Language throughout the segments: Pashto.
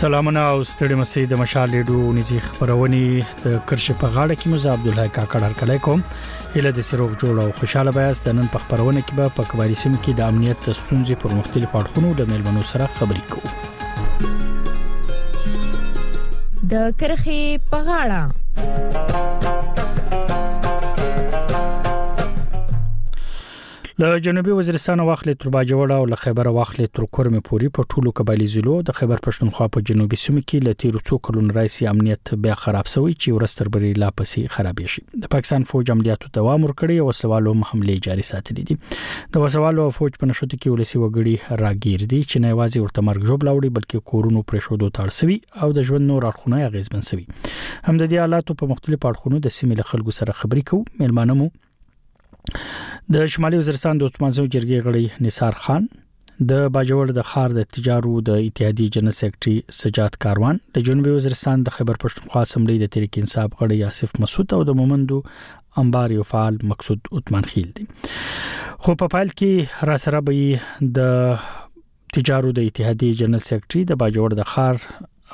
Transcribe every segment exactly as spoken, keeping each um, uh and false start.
سلامونه او ستړي مسي د مشال ریډیو نيزي خبرونه د کرښې په غاړه کې مزه عبد الله کاکړ هرکلی کوم اله د سروغ جوړ او خوشاله بیاس د نن په خبرونه کې به په کباري سیمه کې د امنیت ستونزې پر مختلفو اړخونو د میلمنو سره خبرې کوو. د کرښې په غاړه له جنوبي وزیرستان واخلې تر باجوړ او له خیبر واخلې تر کورمه پوری په ټولو قبایلی ضلعو د خیبر پښتونخوا په جنوبي سیمه کې له تیر څو کلونو راځي امنیت بیا خراب شوی چې ورستر بری لا پسې خراب شي. د پاکستان فوج عملیاتو دوام ورکړي او سوالو حمله جاري ساتلې دي. د وسوالو فوج په نشوت کې ولسی وګړي راګیر دي چې نه یوازې ورته مرګ جوړ لاوړي بلکې کورونو پر شودو تړسوي او د ژوند نور اړخونه اغیزمن شوي. هم د دې حالاتو په مختلفو اړخونو د سیمې له خلکو سره خبرې کوو. میلمانمو د شمالي وزیرستان د عثمانزو جرګې غړي نثار خان، د باجوړ د خار د تجارو د اتحادیې جنرال سیکریټري سجاد کاروان، د جنوبي وزیرستان د خیبر پښتونخوا اسمبلی د تحریک انصاف غړي آصف مسعود او د مومندو انبار یو فعال مقصود عثمان خیل دي. خو په پایل کې را سره به د تجارو د اتحادیې جنرال سیکریټري د باجوړ د خار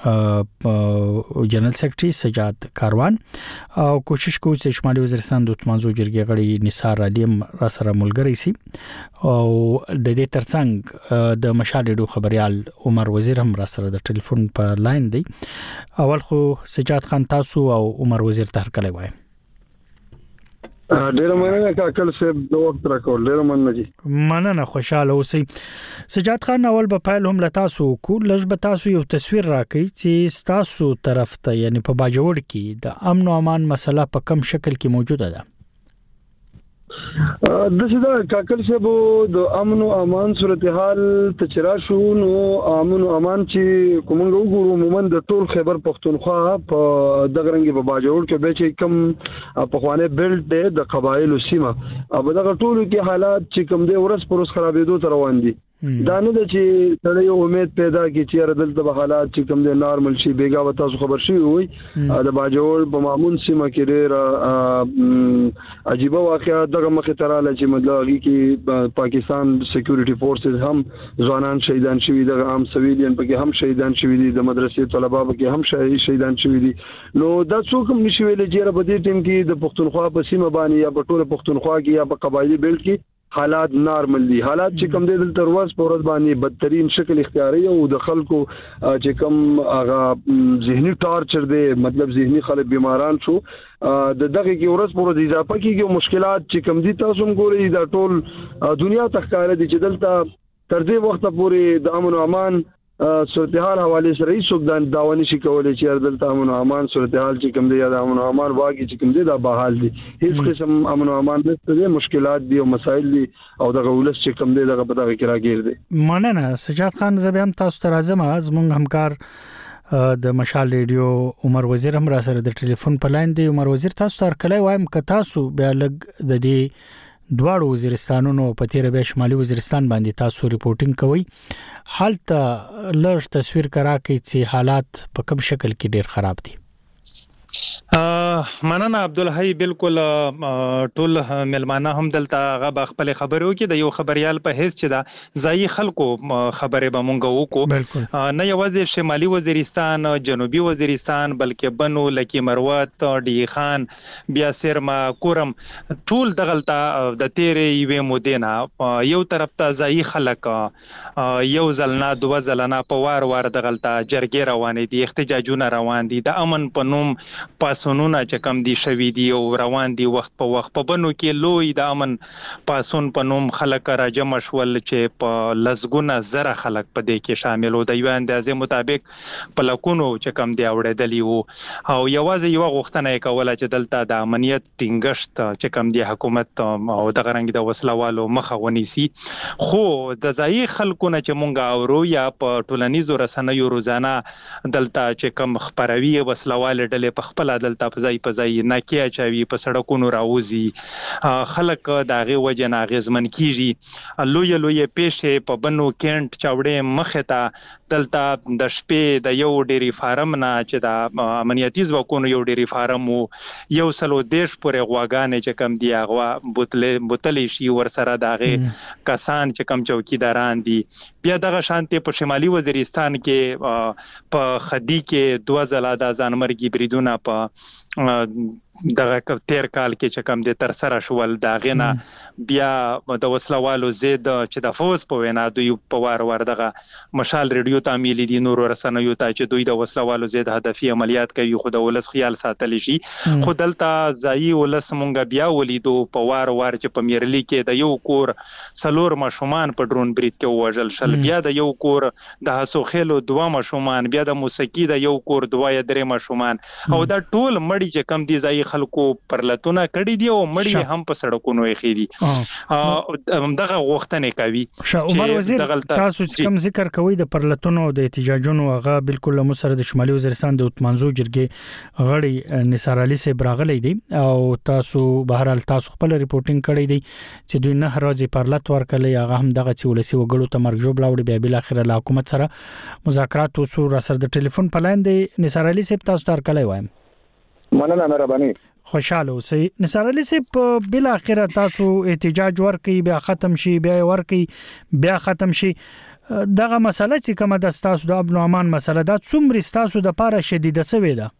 جنرال سیکریټري سجاد کاروان او کوشش کوي چې شمالي وزیرستان د عثمانزو جرګې غړي نثار علیم را سره ملګری شي او د دې ترڅنګ د مشال ریډیو خبريال عمر وزیر هم را سره د ټلیفون په لاین دی. اول خو سجاد خان تاسو او عمر وزیر ته هرکلی وایم. ډیر مننه کاکل صاحب د وخت راکول. ډیر مننه جی. مننه خوشاله اوسئ. سجاد خان اول په پایل هم ل تاسو کو لږ به تاسو یو تصویر راکړئ چې تاسو طرف ته یعنی په باجوړ کې د امن او امان مسله په کم شکل کې موجوده ده. د سیدا کاکل صاحب د امن او امان صورتحال ته چرآ شو نو امن او امان چې کومنګ وګورو عموما د ټول خیبر پښتونخوا په دغه رنګ په باجوړ کې به چې کم په خوانه بیلټ د قبایل سیمه او دغه ټول کې حالات چې کم دی ورس پر اوس خرابېدو تر روان دي. دا نه د چې سړی امید پیدا کی چې دلته به حالات چې کم دی نارمل شي. بیګا و تاسو خبر شي وي د باجوړ په معمول سیمه کې ډېر عجیب واقعا دغه مخه تراله چې مدلغي کې پاکستان سکیورټي فورسز هم ځوانان شهیدان شوي، دغه عام سویلین پکې هم شهیدان شوي دي، د مدرسې طلبه پکې هم شهیدان شوي دي. نو دا څوک هم نشي ویل چې په دې ټیم کې د پښتونخوا په سیمه باندې یا په ټول پښتونخوا کې یا په قبایلی بیلټ کې حالات نارمل دي. حالات چې کم دي دلته ورځ په ورځ باندې بدترین شکل اختیاري او د خلکو چې کم هغه ذهني ټارچر دی، مطلب ذهني خلک بیماران شو د دغه کې ورځ په ورځ اضافه کیږي. مشکلات چې کم دي تاسو هم ګورئ دا ټول دنیا تخکاره دي چې دلته تر دې وخت پورې د امن او امان صورتحال حواله سره هیڅ څوک داوني شي کولای چې دلته امن او امان صورتحال چې کوم دی یا د امن او امان واګي چې کوم دی دا بحال دي. هیڅ قسم امن او امان نشته، مشکلات دي او مسائل دي او دغه ولس چې کوم دی دغه په دغه کې راګیر دي. مننه سجاد خان. زه به هم تاسو ته راځم. زموږ همکار د مشال ریډیو عمر وزیر هم را سره د ټلیفون په لاین دی. عمر وزیر تاسو ته هرکلی وایم که تاسو بیا لګ د دې دواړو وزیرستانونو په تیر به شمالي وزیرستان باندې تاسو ریپورتینګ کوي، حالت لږ تصویر کرا کوي چې حالات په کوم شکل کې ډیر خراب دي. مننه عبدالحی. بالکل ټول ملمانه هم دلته غو خپل خبرو کې د یو خبريال په هیڅ چې دا ځای خلکو خبره به مونږ وکړو. نه یوازې شمالي وزیرستان، جنوبي وزیرستان بلکې بنو لکی مروت، ډی خان، بیا سرما، کورم ټول دغلطه د تیرې یوې مودې یو طرف ته ځای خلک یو ځلنا دوه ځلنا په وار وار دغلطه جرګې روانې دي، احتجاجونه روان دي، د امن په نوم پاسونونه چې کم دي شوي دي او روان دي وخت په وخت. په بنو کې لوی د امن پاسون په نوم خلک را جمع شول چې په لزګونه زره خلک په دې کې شامل وو. د یو اندازې مطابق په لکونو چې کم دی اوړېدلی وو او یوازې یو غوښتنه یې کوله چې دلته د امنیت ټینګښت چې کم دی حکومت او دغه رنګ د وسلوالو مخه ونیسي. خو د ځای خلکو نه چې مونږ اورو یا په ټولنیزو رسنیو روزانه دلته چې کم خبروي وسلوال ډلې په خپل دلته فزای فزای ناکیا چاوي په سړکونو راوځي خلک داغه وجه ناغزمن کیږي لوی لوی پیښه په بنو کینټ چاوړې مخه ته دلته د شپې د یو ډيري فارم نه چې د امنیتي ځواکونو یو ډيري فارم یو سلو دیش پورې غواګانې چې کم دی هغه بوتلې بوتلې شي ورسره داغه کسان چې کم چوکیداران دي بیا دغه شانتي په شمالي وزیرستان کې په خدي کې دوه ځله د ځانمرګي بریدونه په دغه تیر کال کې چې کم د تر سره شول داغه نه بیا د وسلوالو زید چې د فوز په وینا دوی په وار وار دغه مشال ریډیو تعمیل دي نور رسنیو ته چې دوی د وسلوالو زید هدفي عملیات کوي خو د ولس خیال ساتل شي خو دلته ځای ولس مونږ بیا ولیدو په وار وار چې په میرلی کې د یو کور سلور مشومان په ډرون برید کې وژل شل بیا د یو کور د حسوخېلو دوه مشومان بیا د موسیقي د یو کور دوه درې مشومان او دا ټول مړی چې کم دي ځای خلکو پرلتونه کړي دي او مړی هم په سړکونو یې خېدي دغه غوښتنې کوي عمر وزیر تاسو کوم ذکر کوي د پرلتونو د احتجاجونو هغه بالکل مسره د شمالي وزیرستان د اتمنځو جرګې غړي نثار علي سي براغلي دي او تاسو بهرال تاسو خپل ریپورتینګ کړی دي چې دوی نه راځي پرلت ورکړي هغه هم دغه چې ولسی وګړو ته مرګ جوړ لاوړي بیا بل اخر له حکومت سره مذاکرات وسو را سره د ټلیفون پلاین دي نثار علي سي تاسو تر کله وایم مننه مهرباني خوشاله اوسئ نثار علي سي په بل اخر تاسو احتجاج ورکي بیا ختم شي بیا ورکي بیا ختم شي دغه مسله چې کومه د تاسو د امن او امان مسله دا څومره تاسو د پاره شدیده سوي ده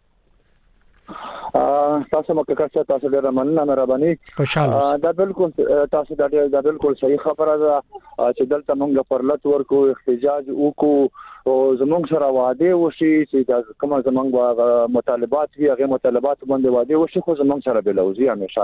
تاسو مکه کاسه تاسو ډیر مننه مهرباني خوشاله دا بالکل تاسو دا بالکل صحیح خبره ده چې دلته موږ پرلت ورکو احتجاج وکړو او زمونږ سره وعده وشي چې کوم زمونږ مطالبات وي هغه مطالبات باندې وعده وشي خو زمونږ سره بلوزي همیشه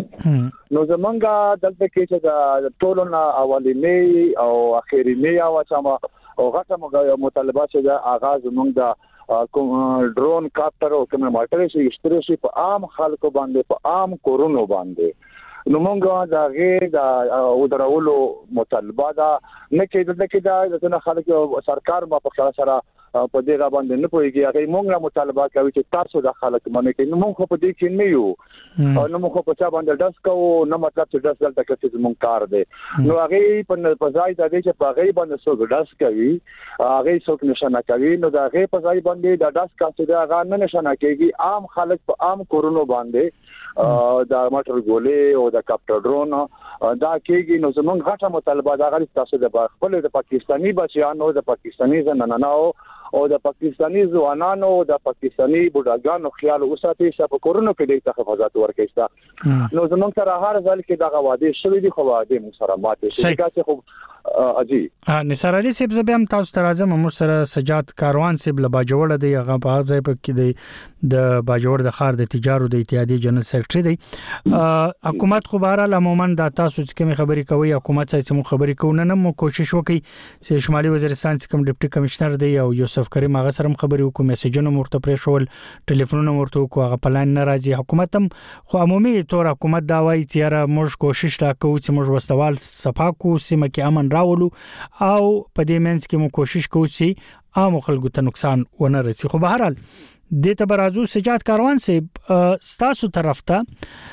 کیږي نو زمونږ دلته کې چې د ټولونه اولینی او اخرینی او چما او غټه مطالبات چې د آغاز زمونږ د کوم ډرون کاپټر او کوم ماټر شي اشتري شي په عام خلکو باندې په عام کورونو باندې نو مونږه دا غیر دا او درولو مطالبه دا نه کې د کې دا د خلکو سرکار ما په خلاص سره په دې را باندې نه پويږي هغه مونږه مطالبه کوي چې تاسو د خلک باندې کې نو مونږ په دې کې نه یو او نو مونږ په چا باندې داس کوو نه مطلب چې داس دلته کې مونږ کار دی نو هغه په ځای د دې چې په هغه باندې څو داس کوي هغه څو نشانه کوي نو دا هغه په ځای باندې د داس کا چې دا هغه نه نشانه کوي عام خلک په عام کورونو باندې دا ماټر ګولې او د کاپټر ډرون دا کېږي نو زمونږ غټه مطالبه دا غوښتل تاسو د خپل د پاکستاني بچیانو د پاکستاني زنانو او د پاکستاني ځوانانو او د پاکستاني بوډاګانو خیال وساتي چې په کورونو کې د تحفظات ورکړي نو زمونږ سره هر ځل کې دا غواړي شوی دي خو واده مو سره ماته شي چې خو اجي نثار علي صاحب زبم تاسو ته راځم موږ سره سجاد کاروان صاحب له باجوړ دی هغه په ځای په کې دی د باجوړ د خار د تجارت د اتحادیې جنرال سیکریټري دی حکومت خو بهرال عموما د تاسو چې خبري کوي حکومت چې مو خبري کوو نه مو کوشش وکي چې شمالي وزیرستان چې کوم ډیپټي کمشنر دی او یوسف کریم هغه سره خبري وکړو میسجونه مرته پرې شول ټلیفونونه مرته وکړو هغه پلان ناراضي حکومت هم خو عمومي تور حکومت دا وایي چې را موږ کوشش دا کوو چې موږ وسوال صفاکو سیمه کې امن راولو او په دې منځ کې مو کوشش کوو چې عام خلکو ته نقصان ونه رسي خو بهرحال د تبرازو سجاد کاروان صاحب ستاسو طرف ته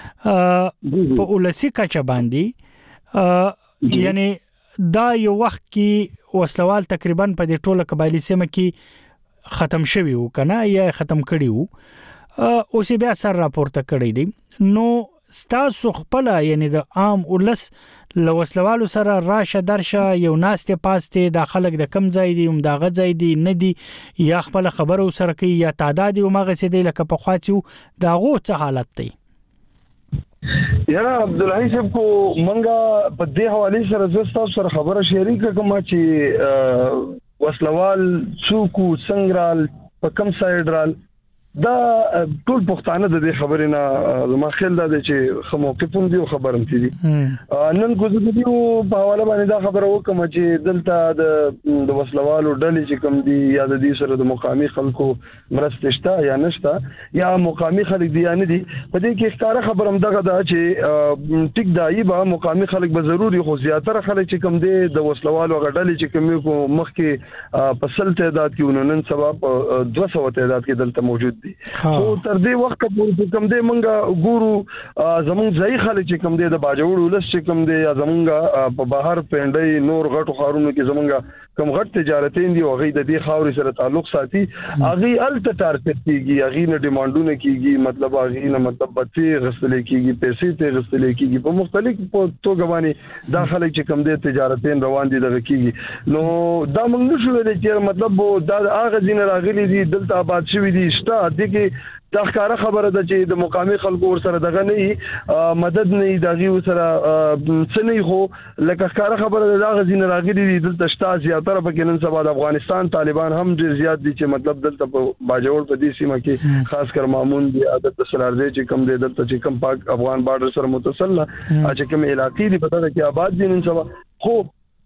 په ولسی کچه باندې یعنی دا یو وخت کې وسلوال تقریبا په دې ټوله قبایلی سیمه کې ختم شوی و کنه یا ختم کړي وو او سی بیا سر راپورته کړی دی نو ستاسو خپل یعنی د عام ولس لوسلوالو سره راشه درشه یو ناسته پاسته د خلک د کم ځای دی هم دغه ځای دی نه دی یا خپل خبرو سره کوي یا تعداد یو مغه سي دی لکه په خواچو دغه څه حالت دی یاره عبدالحی صاحب کو منګه په دې حواله سره زستا سره خبره شریک کوم چې وسلوال څوک څنګه په کم سایډ رال دا ټول پښتانه د دې خبرې نه زما خیال دا دی چې خو موقفون دی خبرم تي دي نن ګوزو دی په حواله باندې دا خبره وکم چې دلته د د وسلوالو ډلې چې کوم دي یا د دې سره د مقامي خلکو مرسته شته یا نشته یا مقامي خلک دی یا نه دي په دې کې ښکارا خبرم دغه دا چې ټیک دایي به مقامي خلک به ضروري خو زیاتره خلک چې کوم دي د وسلوالو غډلې چې کوم کو مخ کې په سل تعداد کې ونن سبب دوه سوه تعداد کې دلته موجود زیات دي خو تر دې وخت پورې کوم دې منګه ګورو زمونږ ځای خلک چې کوم دې د باجوړ ولس چې کوم دې یا زمونږ په بهر پنډي نور غټو خارونو کې زمونږ کوم غټ تجارتین دي او غي د دې خاوري سره تعلق ساتي اغي الته ټارګټ کیږي اغي نه ډیمانډونه کیږي مطلب اغي نه مطلب بچي غسل کیږي پیسې ته غسل کیږي په مختلف توګه باندې داخله چې کوم دې تجارتین روان دي دغه کیږي نو دا موږ نشو ویلای چې مطلب دا هغه دین راغلي دي دلته آباد شوی دي شته د کې دا ښکاره خبره ده چې د مقامي خلکو ور سره دغه نه مدد نه دغه ور سره څنګه خو لکه ښکاره خبره ده دا غزين راغلي دي دلته شته زیاتره په نن سبا د افغانستان طالبان هم ډیر زیات دي چې مطلب دلته په باجوړ په دې سیمه کې خاص کر مامون دي عادت سرارځي چې کم دي دلته چې کم پاک افغان بارډر سره متصل چې کوم علاقې دي پته ده چې آباد دي نن سبا خو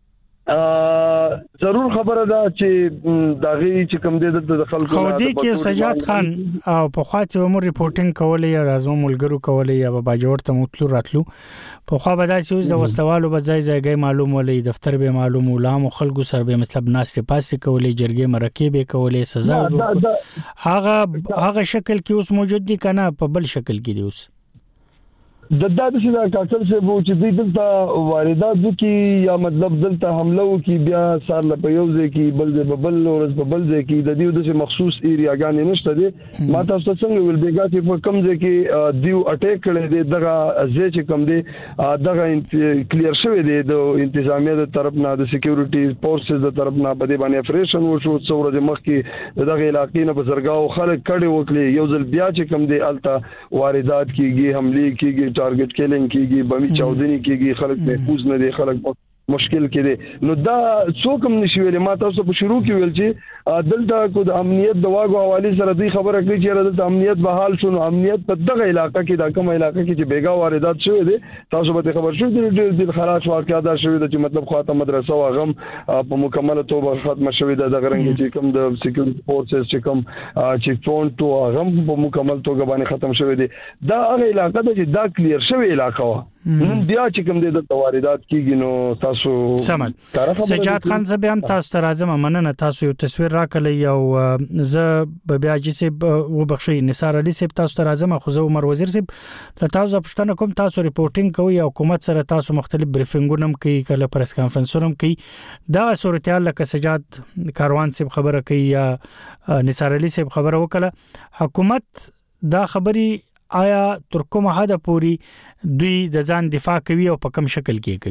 ضرور خبره ده چې داغي چې کوم دې د خلکو خو دې کې سجاد خان او په خاطر عمر ریپورتینګ کولې یا غازو ملګرو کولې یا په باجوړ ته متلو راتلو په خو به دا چې د وستوالو به ځای ځای معلوم ولې دفتر به معلوم ولام خلکو سره به مطلب ناشته پاسې کولې جرګې مرکې به کولې سزا هغه هغه شکل کې اوس موجود دي کنه په بل شکل کې دي اوس د دادې چې دا کاکل څه وو چې دوی دلته واردات وکي یا مطلب دلته حمله وکي بیا سار له پیوځي کې بل د بل ورځ په بل ځای کې د دې د مخصوص ایریاګانې نشته دي ما تاسو څنګه ویل بیګا چې په کم ځای کې دیو اٹیک کړي دي دغه ځای چې کم دي دغه کلیر شوی دی د انتظامیه د طرف نه د سکیورټي فورسز د طرف نه په دې باندې افریشن وشو څو ورځې مخکې دغه علاقې نه بزرګاو خلک کړي وکړي یو ځل بیا چې کم دي الته واردات کیږي حمله کیږي ټارګټ کیلینګ کیږي بمی چاودنی کیږي خلک محفوظ نه دي خلک مشکل کې دي نو دا څوک هم نشي ویل ما تاسو په شروع کې ویل چې دلته کو د امنیت د واګو حواله سره دی خبره کوي چې دلته امنیت به حال شون امنیت په دغه علاقې کې د کوم علاقې کې چې بیګا واردات شوی دي تاسو به خبر شو دي د خلاص واقعا دا شوی دي چې مطلب خاطر مدرسه او غم په مکمل توګه ختم شوی ده د غرنګ چې کوم د سکیورټي فورسز چې کوم چې فون تو غم په مکمل توګه باندې ختم شوی دي دا هغه علاقې ده چې دا کلیر شوی علاقې و نن بیا چې کوم د واردات کیږي نو تاسو سمد سجاد خان زه به هم تاسو ته راځم مننه تاسو یو تصویر راکړی او زه به بیا چې وبخښي نثار علي صاحب تاسو ته راځم خو زه عمر وزیر صاحب له تاسو پښتنه کوم تاسو ریپورتینګ کوي او حکومت سره تاسو مختلف بریفینګونه هم کوي کله پریس کانفرنسونه هم کوي دا صورتحال لکه سجاد کاروان صاحب خبره کوي یا نثار علي صاحب خبره وکړه حکومت دا خبري آیا تر کومه حد پورې دوی د ځان دفاع کوي او په کوم شکل کې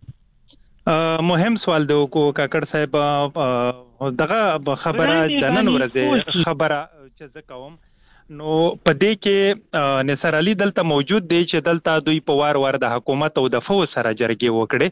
کوي مهم سوال دی کو کاکړ صاحب دغه خبره د نن ورځې خبره چې زه کوم نو پدې کې نثار علي دلته موجود دی چې دلته دوی په وار وار د حکومت او د فوج سره جرګې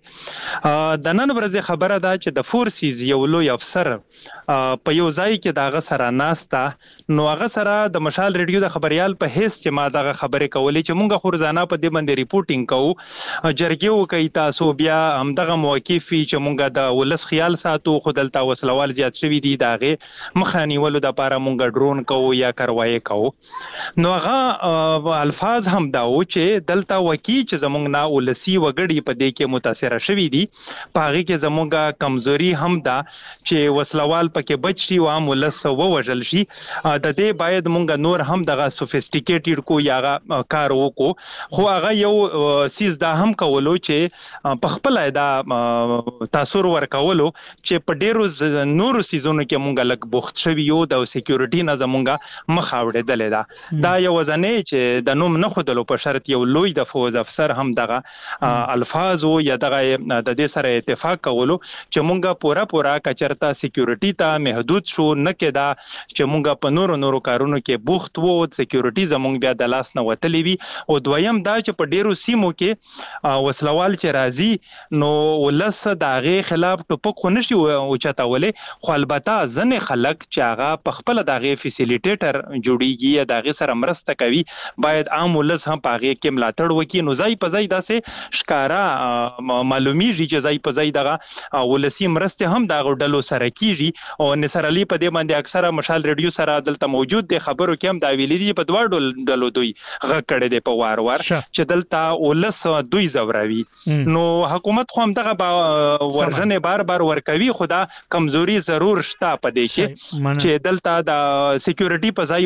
وکړي د نن ورځې خبره ده چې د فورسز یو لوی افسر په یو ځای کې دغه سره ناستا نو هغه سره د مشال ریډیو د خبريال په هیڅ چې ما دغه خبرې کولې چې مونږه خورزانه په دې باندې ریپورتینګ کوو جرګې وکړي تاسو بیا هم دغه موقفي چې مونږه د ولس خیال ساتو خو دلته وسلوال زیات شوی دي دغه مخانیولو د لپاره مونږه ډرون کوو یا کاروایی کوو نو هغه الفاظ هم دا و چې دلته وکی چې زمونږ نه ولسی وګړي په دې کې متاثر شوي دي پاغي کې زمونږه کمزوري هم دا چې وسلوال پکې بچ شي او هم ولس ووجل شي د دې باید مونږ نور هم دغه سوفیسټیکیټډ کو یا کار وکړو خو هغه یو سیز دا هم کولو چې په خپل دا تاثیر ورکولو چې په ډیرو نورو سیزونو کې مونږ لک بوخت شوی یو د سکیورټي نه زمونږه مخاوړه دا دا یو ځنې چې د نوم نه خودلو په شرط یو لوی د فوز افسر هم دغه الفاظ او یا دغه د دې سره اتفاق کولو چې مونږه پورا پورا کچرتا سکیورټي ته محدود شو نه کېدا چې مونږه په نورو نورو کارونو کې بوخت وو سکیورټي زمونږ بیا د لاس نه وتلې وي او دویم دا چې په ډیرو سیمو کې وسلوال چې راځي نو ولس دغه خلاف ټوپک خو نشي او چتاولې خو البته ځنې خلک چې هغه په خپل دغه فیسیلیټیټر جوړیږي دغه سره مرسته کوي باید عام ولس هم پاغه کې ملاتړ وکړي نو ځای په ځای داسې ښکارا معلومیږي چې ځای په ځای دغه ولسی مرسته هم دغه ډلو سره کیږي او نثار علي په دې باندې اکثره مشال ریډیو سره دلته موجود دي خبرو کې هم دا ویلي دي په دوه ډلو دوی غ کړي دي په وار وار چې دلته ولس دوی زوراوي نو حکومت خو هم دغه ورژنه بار بار ورکوي خدا کمزوري ضرور شته په دې کې چې دلته د سکیورټي په ځای باندې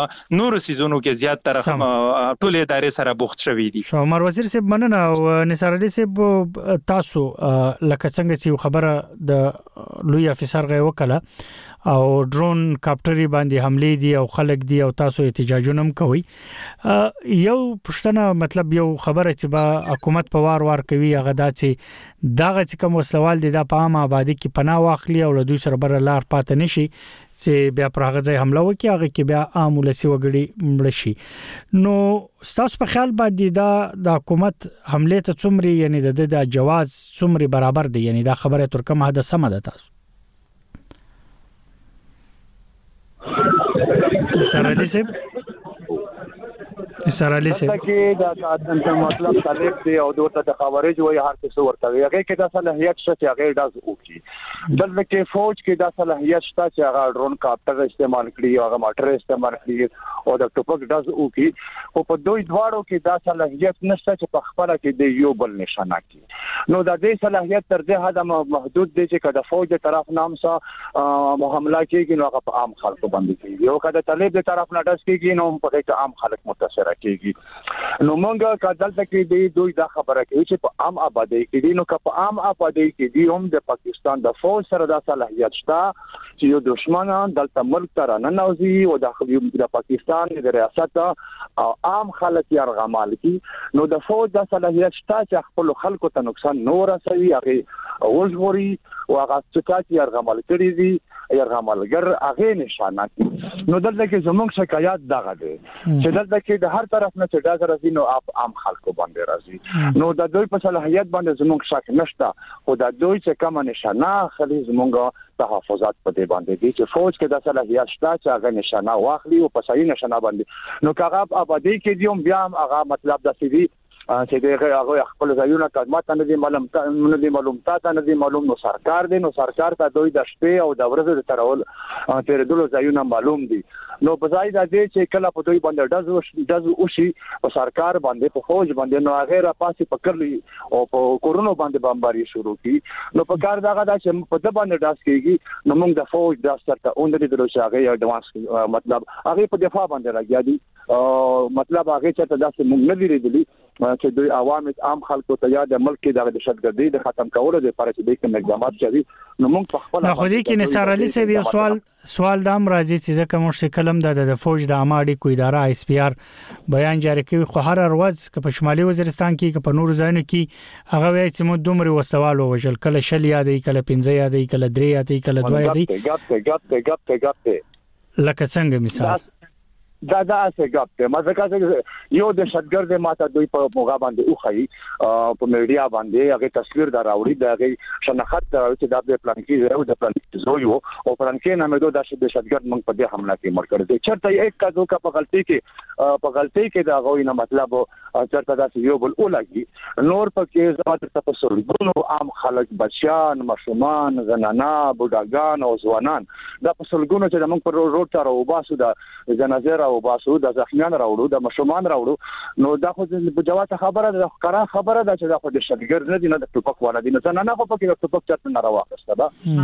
نور سيزونو کې زیات تر ټول ادارې سره بوخت شوې دي. عمر وزیر صاحب مننه او نثار علي صاحب تاسو لکه څنګه چې خبره د لوی افسر غي وکړه او ډرون کاپټري باندې حمله دي او خلک دي او تاسو احتجاجونه هم کوي. یو پښتنه مطلب یو خبره چې با حکومت په وار وار کوي هغه دا چې داغه چې کوم وسلوال دي د پام آبادی کې پناه واخلي او له دوی سره بر لار پاتې نشي چې بیا پر هغه ځای حمله وکړي هغه کې بیا عام ولسی وګړي مړ شي. نو تاسو په خیال باندې دا د حکومت حمله ته څومره یعنی د د جواز څومره برابر دی یعنی دا خبره تر کومه حد سم ده تاسو؟ نثار علي صاحب نثار علي صاحب کې دا د مطلب طالب دی او دوته د خبرې جوړي هر څه ورته هغه کې د صلاحيت شته چې هغه داس وکړي. دلته کې فوج کې د صلاحيت شته چې هغه ډرون کاپټر استعمال کړي او هغه موټر استعمال کړي او د ټوپک داس وکړي او په دوی دواړو کې د صلاحيت نشته چې په خپل کې د یو بل نشانه کړي. نو د دې صلاحيت تر دې حد محدود دی چې کله فوج د طرف نام سره حمله کوي نو هغه په عام خلکو باندې کوي او کله طالب د طرف نه داس کوي نو په دې عام خلک متاثر کیږي. نو مونږه کدل تکي دی دوی دا خبره کوي چې په عام آبادی کې دي نو که په عام آبادی کې دي هم د پاکستان د فوج سره د صلاحيت شته چې یو دشمنان دلته ملک تر نه نوځي او د پاکستان د ریاست او عام خلک یې ارغمال کی نو د فوج د صلاحيت شته چې خپل خلکو ته نقصان نه ورسوي هغه وژغوري او هغه څه چې ارغمال کړی دي يرغملګر هغه نشانه کی. نو دلته کې زموږ شکایت دغه دی چې دلته کې د هر طرف نه چې دا راځي نو عام خلکو باندې راځي. نو د دوی په صلاحيت باندې زموږ شک نشته خو د دوی چې کوم نشانه خلی زموږ تحفظات په دې باندې دي چې فوج کې د صلاحيت شته چې هغه نشانه واخلي او په صحیح نشانه باندې نو هغه آبادی کې دی هم بیا هغه مطلب د سړي چې دغه هغه خپل ځایونه خدمات نه دي معلوم نه دي معلوم تا نه دي معلوم نو سرکار دی نو سرکار ته دوی د شپې او د ورځې ترول تیر دلو ځایونه معلوم دي. نو په ځای د دې چې کله په دوی باندې دز دز وشي په سرکار باندې په فوج باندې نو هغه را پاسې پکړلی او په کورونو باندې بمباري شروع کی نو په کار دغه د چې په د باندې داس کیږي نو موږ د فوج د سترته اوندې د لوشاغه ایڈوانس مطلب هغه په دفاع باندې راځي دي مطلب هغه چې تاسو موږ نه لري چې دوی عوام عام خلکو ته یا د ملک د دهشتګردي د ختم کولو لپاره چې د کوم اقدامات کوي نو موږ په خپل نه خو دې کې نثار علي صاحب یو سوال سوال دام راځي چې کوم څه کلم د فوج د اماډي کو اداره اس پی ار بیان جاری کوي خو هر ورځ په شمالي وزیرستان کې په نورو ځایونو کې هغه وایي چې مو دومره وسوال وژل کله شل یادې کله پنځه یادې کله درې یادې کله دوه یادې ګپ ګپ ګپ ګپ لکه څنګه مثال دا دا څه ګپ ته مزه کاږي یو د شتګرد ماته دوی په موغا باندې اوخی په میډیا باندې هغه تصویر دا راوړي دا هغه شناخت چې دا د پلان کې او د پلان کې زویو او پلان کې نه مې دوه د شتګرد موږ په دې حمله کې مړ کړ دي چرته یک کادو کا په غلطي کې په غلطي کې دا غوي نه مطلب چرته دا یو بل اولګي نور په کې زمات په سرګونو عام خلک بچیان مشومان زنانا بوډاګان او ځوانان دا په سرګونو چې موږ پر روډ تر او باسو دا جنازه او باسو د ځخمیان راوړو د مشومان راوړو نو دا خو د جواب خبره ده قرار خبره ده چې دا خو د شتګرد نه دي نه د ټوپک والا دي نه نه خو پکې د ټوپک چرته نه راوخسته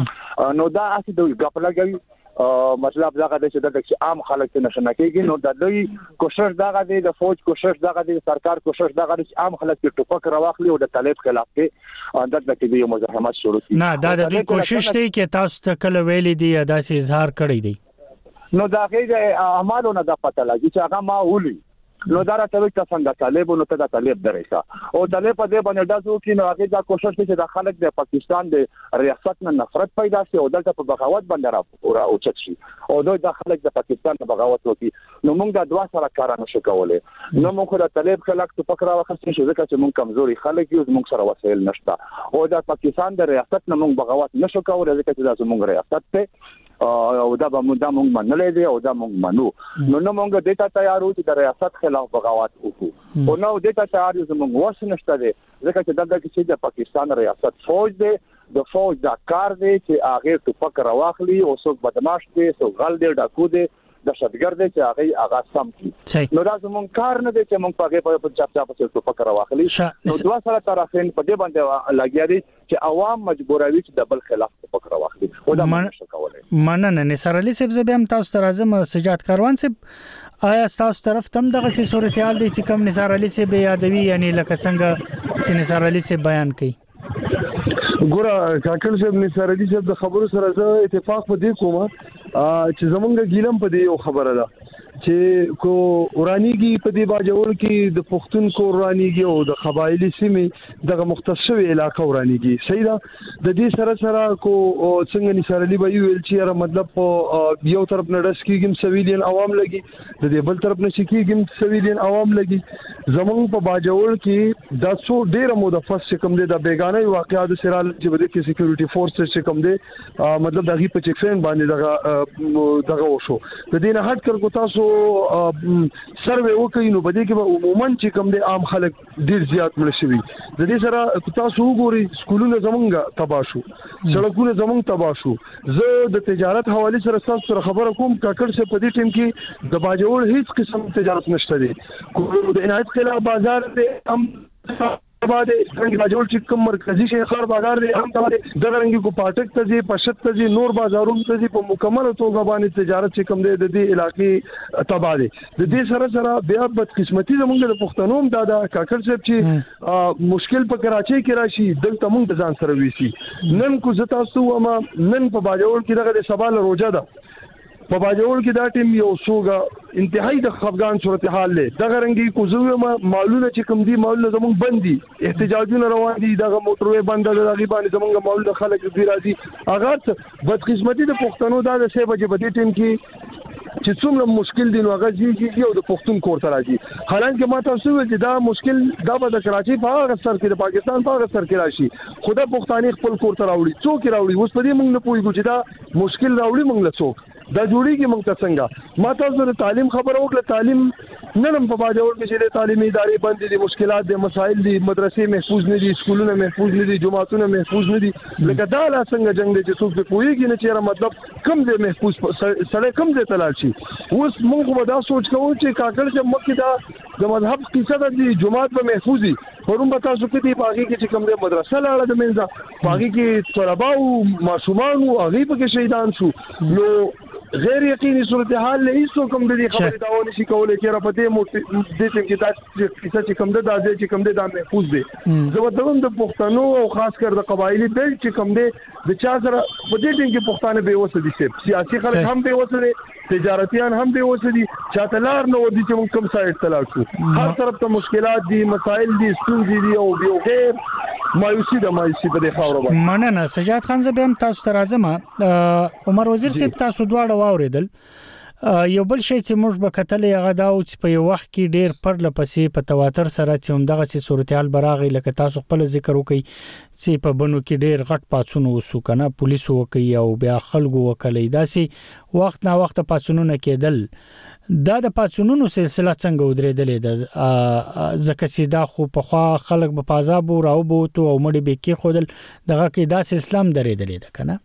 ده نو دا اسی د غپ لګوي مطلب دا غږ چې د عام خلک ته نشنه کېږي نو د دوی کوشش دا غږ دی د فوج کوشش دا غږ دی سرکار کوشش دا غږ دی عام خلک ته ټوپک راوخلي او د طالب خلاف کې د دغه یو مزاحمت شروع کړي نه دا د دوی کوشش دی چې تاسو ته کله ویلي دی یا داسې اظهار کړی دی نو دا غي اعمالو نه د پته لګي چې هغه ما ولي نو دا راته وي چې څنګه طالب نو ته د طالب درېسا او طالب په دې باندې داسو کې نو هغه دا کوشش کوي چې د خلک د پاکستان د ریاست نه نفرت پیدا شي او دلته په بغاوت باندې را او چت شي او دوی د خلک د پاکستان په بغاوت وکړي نو موږ د دوا سره کار نه شو کولای نو موږ د طالب خلک ته فکر راوخستې شو ځکه چې موږ کمزوري خلک یو موږ سره وسایل نشته او د پاکستان د ریاست نه موږ بغاوت نشو کولای ځکه چې دا موږ ریاست ته او دا به موږ موږ منلې دي او دا موږ منو نو نو موږ د ته تیارو چې د ریاست خلاف بغاوت وکړو او نو د ته تیار یو موږ وښه نشته دي ځکه چې دغه چې د پاکستان ریاست فوج دی د فوج دا کار دی چې هغه ټوپک راواخلي او څوک بدمعاش دي څوک غل دی ډاکو دی د شتګرد چې هغه هغه سم کی نو دا زمون کار نه دی چې موږ په په چاپ چاپ څه ټوپک راواخلي نو دوه سره طرفین په دې باندې لګیا دي چې عوام مجبوروي چې د بل خلاف ټوپک راواخلي او دا مننه مننه نثار علي صاحب زبیم تاسو ته راځم سجاد کاروان صاحب آیا تاسو طرف تم دغه سي صورتحال دی چې کوم نثار علي سي به یادوي یعنی لکه څنګه چې نثار علي سي بیان کړي؟ ګوره کاکل صاحب نثار علي صاحب د خبرو سره زه اتفاق په دې کوم چې زمونږ ګیلم په دې یو خبره ده چې کو ورانیږي په دې باجوړ کې د پښتون کو ورانیږي او د قبایلی سیمې دغه مختص شوی علاقې ورانیږي. صحیح ده. د دې سره سره کو څنګه نثار علي به ویل چې را مطلب په یو طرف نه ډس کېږي سویلین عوام لګي، د دې بل طرف نه کېږي سویلین عوام لګي. زمونږ په باجوړ کې د څو ډېر مدفس کوم دي د بیگانه واقعات سره چې بده کې سکیورټي فورسز چې کوم دي مطلب دغه په چیک فین باندې دغه دغه وشو. د دې نه هټ کر کو تاسو سروې وکړئ نو بده کې به عموما چې کوم دي عام خلک ډیر زیات مړ شوي. د دې سره تاسو وګورئ سکولونه زمونږ تباہ شو، سړکونه زمونږ تباہ شو. زه د تجارت حواله سره تاسو سره خبره کوم کاکړ څخه په دې ټیم کې د باجوړ هیڅ قسم تجارت نشته دي. د عنایت خلا بازار ته هم بعد څنګه باجوړ چې کوم مرکزی شهر بازار دی هم ته د غرنګي کو پاټک ته زی پښت ته زی نور بازارونو ته زی په مکمل توګه باندې تجارت چې کوم دی د دې علاقې تباہ دي. د دې سره سره بیا بدقسمتي زمونږ د پښتنو هم دا کاکړ صاحب چې مشکل په کراچۍ کې راشي دلته مونږ ځان سره ویسي. نن کو زتا سو اما نن په باجوړ کې دغه سوال روزه ده په باجوړ کې دا ټیم یو سوګه انتهایی د خفګان صورتحال له دغه رنګي کوزوي معلومه چې کوم دي معلومه زموږ بندي احتجاجونه روان دي دغه موټروي بند د غي باندې زموږ معلومه خلک دی راځي اغه بدقسمتي د پښتنو دا د سه بجې بده ټیم کې چې څومره مشکل دي نو هغه چې یو د پښتون کور ته راځي. حالانکه ما تاسو ویل چې دا مشکل دا به د کراچۍ په هغه سر کې د پاکستان په هغه سر کې راشي خدا پښتاني خپل کور ته راوړي څوک راوړي اوس په دې موږ نه پوهیږو چې دا مشکل راوړي موږ له څوک دا جوړیږي موږ ته څنګه. ما تاسو د تعلیم خبر وکړه تعلیم نن په باجوړ کې چې تعلیمي ادارې بند دي مشکلات دي مسائل دي مدرسې محفوظ نه دي سکولونه محفوظ نه دي جماعتونه محفوظ نه دي لکه دا لا څنګه جنگ دي چې څوک په پوهیږي نه چې مطلب کم دي محفوظ سړی کم دي تلل شي. اوس موږ دا سوچ کوو چې کاکړ چې مکه دا د مذهب قصه دي جماعت به محفوظي پرون به تاسو کې دی باغی کې چې کوم د مدرسې لاړه د منځه باغی کې طلبه او ماشومان او هغه په کې شهیدان شو. نو غیر یقیني صورتحال له هیڅ کوم د دې خبرې دا ونشي کولای چې را پته مو د دې کې دا چې کوم د دازې چې کوم د محفوظ دي. زه ودوم د پښتنو او خاص کر د قبایلی بیل چې کوم دي د چا سره په دې ټیم کې پښتانه به وسه دي سیاسي خلک هم به وسه دي تجارتيان هم به وسه دي چاتلار نو دي چې موږ کوم سایډ تلل شو هر طرف ته مشکلات دي مسائل دي ستونزې دي او بیا غیر مایوسی د مایوسی په دې خاور باندې. مننه سجاد خان زه هم تاسو ته راځم. عمر وزیر صاحب تاسو دواړه واوریدل یو بل شی چې موږ به کتلې هغه دا چې په یو وخت کې ډېر پرله پسې په تواتر سره چې همدغه سي صورتحال براغي لکه تاسو خپل ذکر وکي چې په بنو کې ډېر غټ پاتونه وسو کنه پولیسو وکي او بیا خلکو وکړي داسي وخت نا وخت پاتونونه کېدل دا د پاتونونو سلسله څنګه ودرېدلې ده ځکه چې دا خو په خوا خلک په پازاب راو بوته او مړي به کې خودل دغه کې دا سلسله درېدلې ده کنه.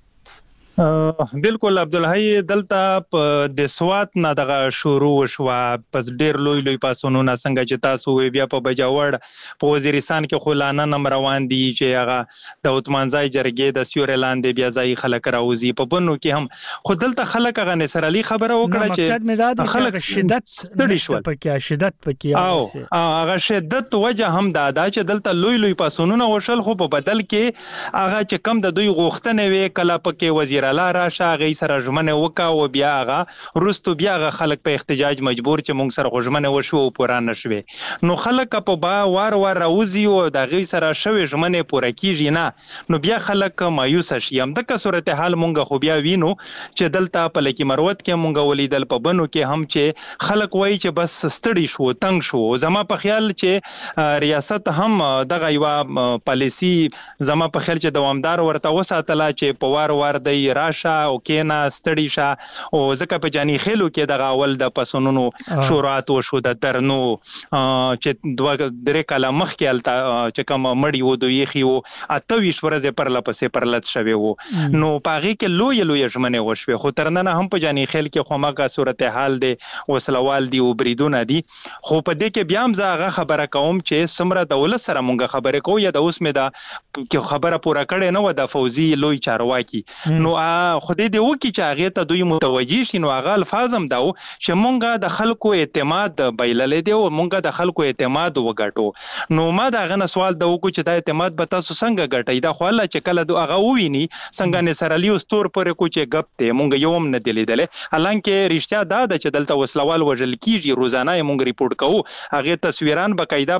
بالکل عبدالحی دلته د سوات نه دغه شروع شو پس ډیر لوی لوی پاسونونه څنګه چې تاسو وی بیا په بجاوړ په وزیرستان کې خلانه نم روان دي چې هغه د عثمانزای جرګې د سیورلاند بیا ځای خلک راوځي په بنو کې هم خو دلته خلک هغه نصر علي خبره وکړه چې خلک شدت ستړي شو پکې شدت پکې او هغه شدت وجه هم دا دا چې دلته لوی لوی پاسونونه وشل خو په بدل کې هغه چې کم د دوی غوښتنه وی کله پکې وزیر الله راشه غي سره ژمنه وکا او بیا هغه رستو بیا هغه خلک په احتجاج مجبور چې مونږ سره ژمنه وشو او پوران نشوي نو خلک په با وار وار راوځي او د غي سره شوي ژمنه پوره کیږي نه نو بیا خلک مایوس شي هم د صورتحال مونږ خو بیا وینو چې دلته په لکی مروت کې مونږ ولیدل په بنو کې هم چې خلک وایي چې بس ستړي شو تنگ شو زما په خیال چې ریاست هم دغه یو پالیسی زما په خیال چې دوامدار ورته وساتله چې په وار وار دی راشه او کینا ستړي شه او ځکه په جانی خېلو کې د اول د پسونونو شورات او شو د درنو چې دوه درې کاله مخ کې الته چې کوم مړی و دوی خيو اته ویش ورځې پر لپسې پر لټ شوی وو نو پاغي کې لوی لوی ژمنه وشوي خو ترنه هم په جانی خېل کې خوماګه صورتحال دی وسلوال دی او بریدونه دی خو په دې کې بیا هم زغه خبره کوم چې سمره دولت سره مونږه خبره کو یا د اوس مې دا خبره پوره کړي نه و د فوزي لوی چارواکي نو خدای دې وکړي چې هغه ته دوی متوجي شي. نو هغه الفاظ هم داو چې مونږه د خلکو اعتماد بایللې دی او مونږه د خلکو اعتماد وګټو. نو ما دا غنه سوال دا وکړو چې دا اعتماد به تاسو څنګه ګټئ؟ دا خو الله چې کله دو هغه وویني څنګه نصر علي استور پرې کو چې غپ ته مونږ یو هم نه دلیدلې. حالانکه رښتیا دا د چې دلته وسلوال وژل کیږي، روزانه مونږ ریپورت کوو، هغه تصویران بقاعده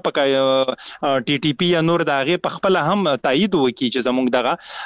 په ټي ټي پی یا نور دا هغه په خپل هم تایید وکړي چې زمونږ